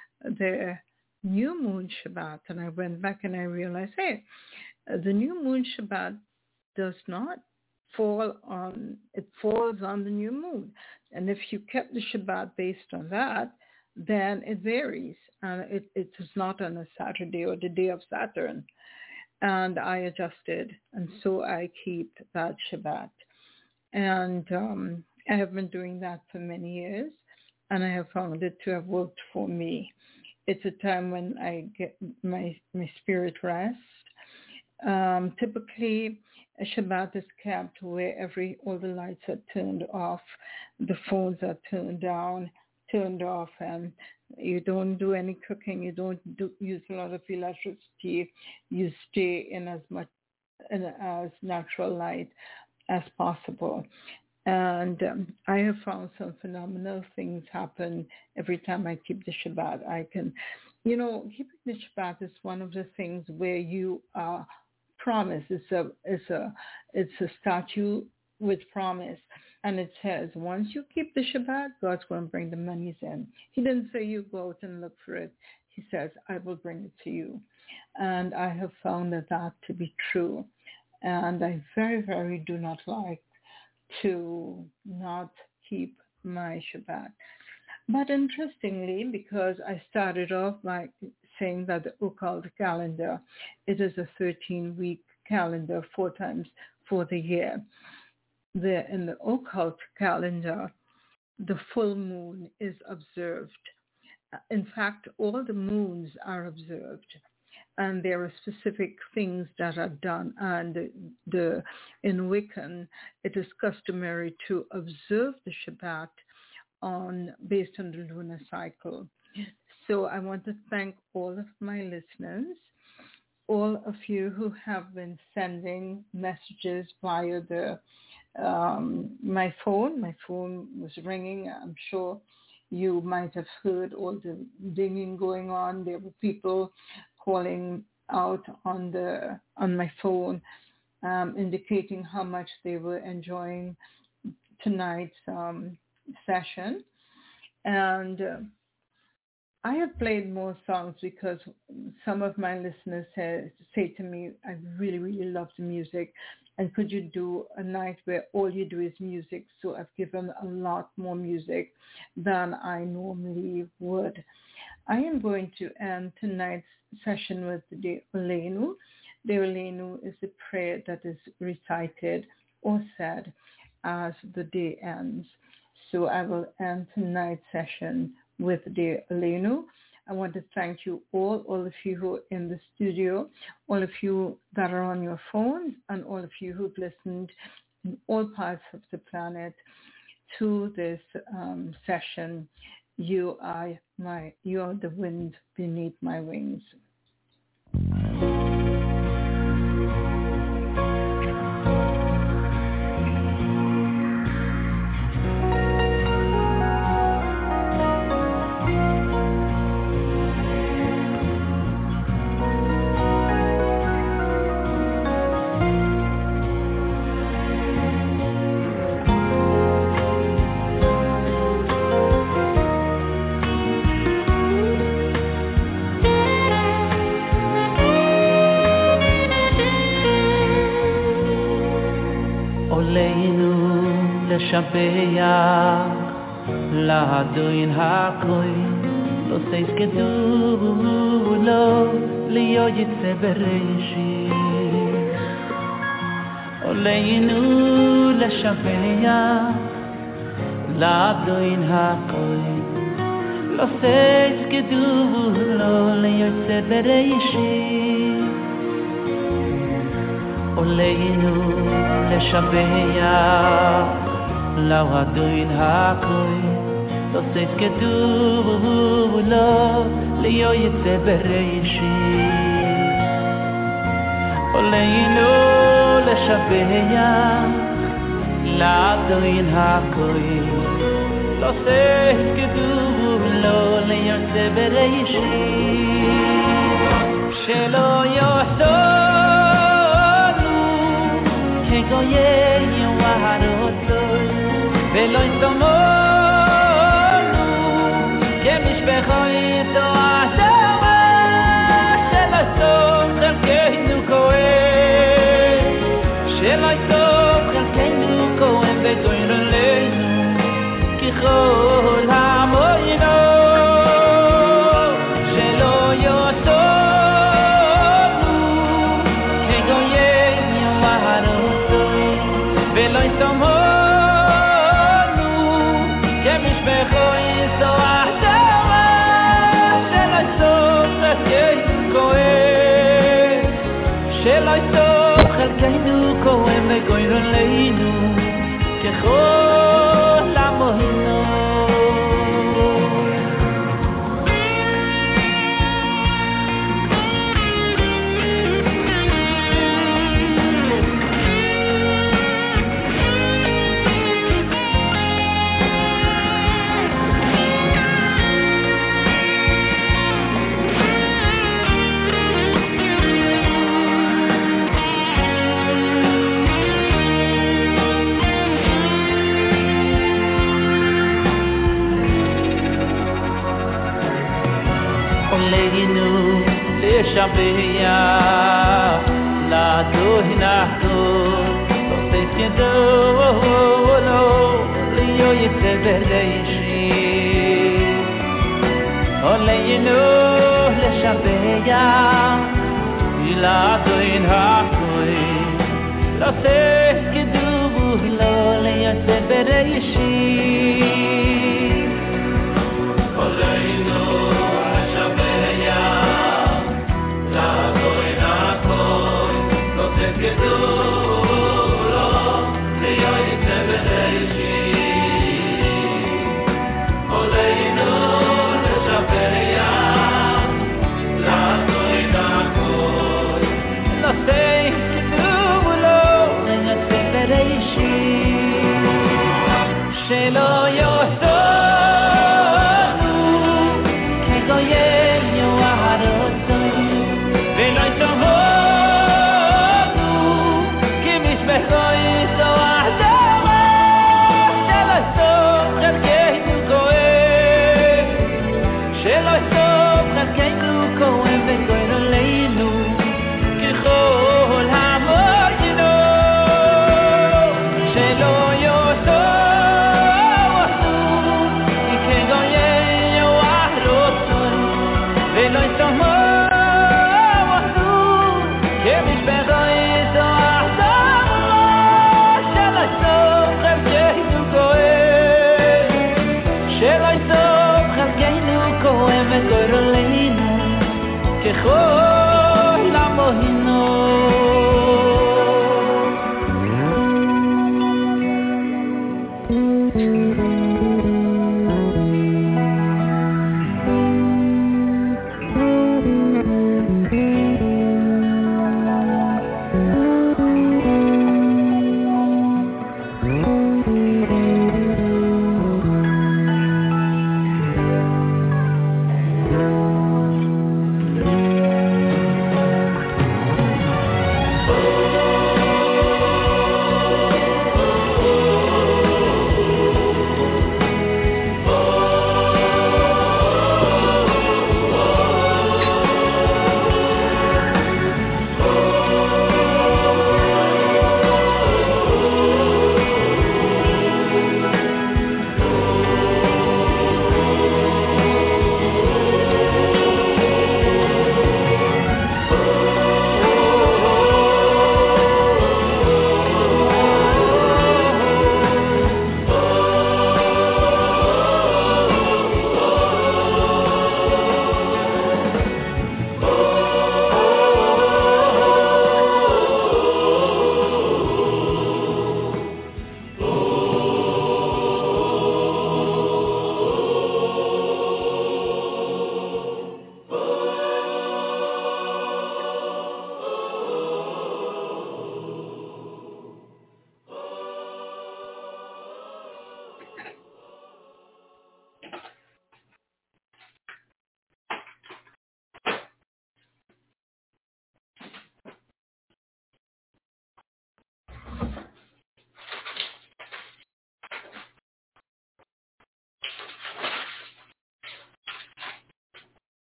S3: the new moon Shabbat, and I went back and I realized, hey, uh, the new moon Shabbat does not fall on, it falls on the new moon. And if you kept the Shabbat based on that, then it varies. And it, it is not on a Saturday or the day of Saturn. And I adjusted, and so I keep that Shabbat. And um, I have been doing that for many years, and I have found it to have worked for me. It's a time when I get my, my spirit rest. Um, typically, a Shabbat is kept where every all the lights are turned off, the phones are turned down, turned off, and you don't do any cooking. You don't do, use a lot of electricity. You stay in as much in as natural light as possible. And um, I have found some phenomenal things happen every time I keep the Shabbat. I can, you know, keeping the Shabbat is one of the things where you are promised. It's a, it's a, it's a statute with promise. And it says, once you keep the Shabbat, God's going to bring the monies in. He didn't say you go out and look for it. He says, I will bring it to you. And I have found that, that to be true. And I very, very do not like to not keep my Shabbat. But interestingly, because I started off by saying that the occult calendar, it is a thirteen-week calendar, four times for the year. The, in the occult calendar, the full moon is observed. In fact, all the moons are observed. And there are specific things that are done. And the, the in Wiccan, it is customary to observe the Shabbat on based on the lunar cycle. So I want to thank all of my listeners, all of you who have been sending messages via the um, my phone. My phone was ringing. I'm sure you might have heard all the dinging going on. There were people calling out on the on my phone, um, indicating how much they were enjoying tonight's um, session. And uh, I have played more songs because some of my listeners say, say to me, I really, really love the music. And could you do a night where all you do is music? So I've given a lot more music than I normally would. I am going to end tonight's session with the Olenu. The Olenu is a prayer that is recited or said as the day ends. So I will end tonight's session with the Olenu. I want to thank you all, all of you who are in the studio, all of you that are on your phones, and all of you who've listened in all parts of the planet to this um, session. You are my, you are the wind beneath my wings.
S6: לשבח לאדון הכל לא סייס כדור לא להיות יצא בראשית עלינו לשבח לאדון הכל לא סייס כדור לא להיות יצא בראשית עלינו לשבח לאו הדוין הקוי לא סייס כדור לא ליו יצא בראשית עלינו לשבח לאדוין הקוי לא סייס כדור לא ליו יצא בראשית שלא יעשו כגויי יוהרות ולא יסתום Elokeinu kohen v'koyron leinu kechol amohino. Oleinu leshabeya la dohinahto lo teskiendo lo liyo yitzebeleishi. Oleinu leshabeya la dohinahto lo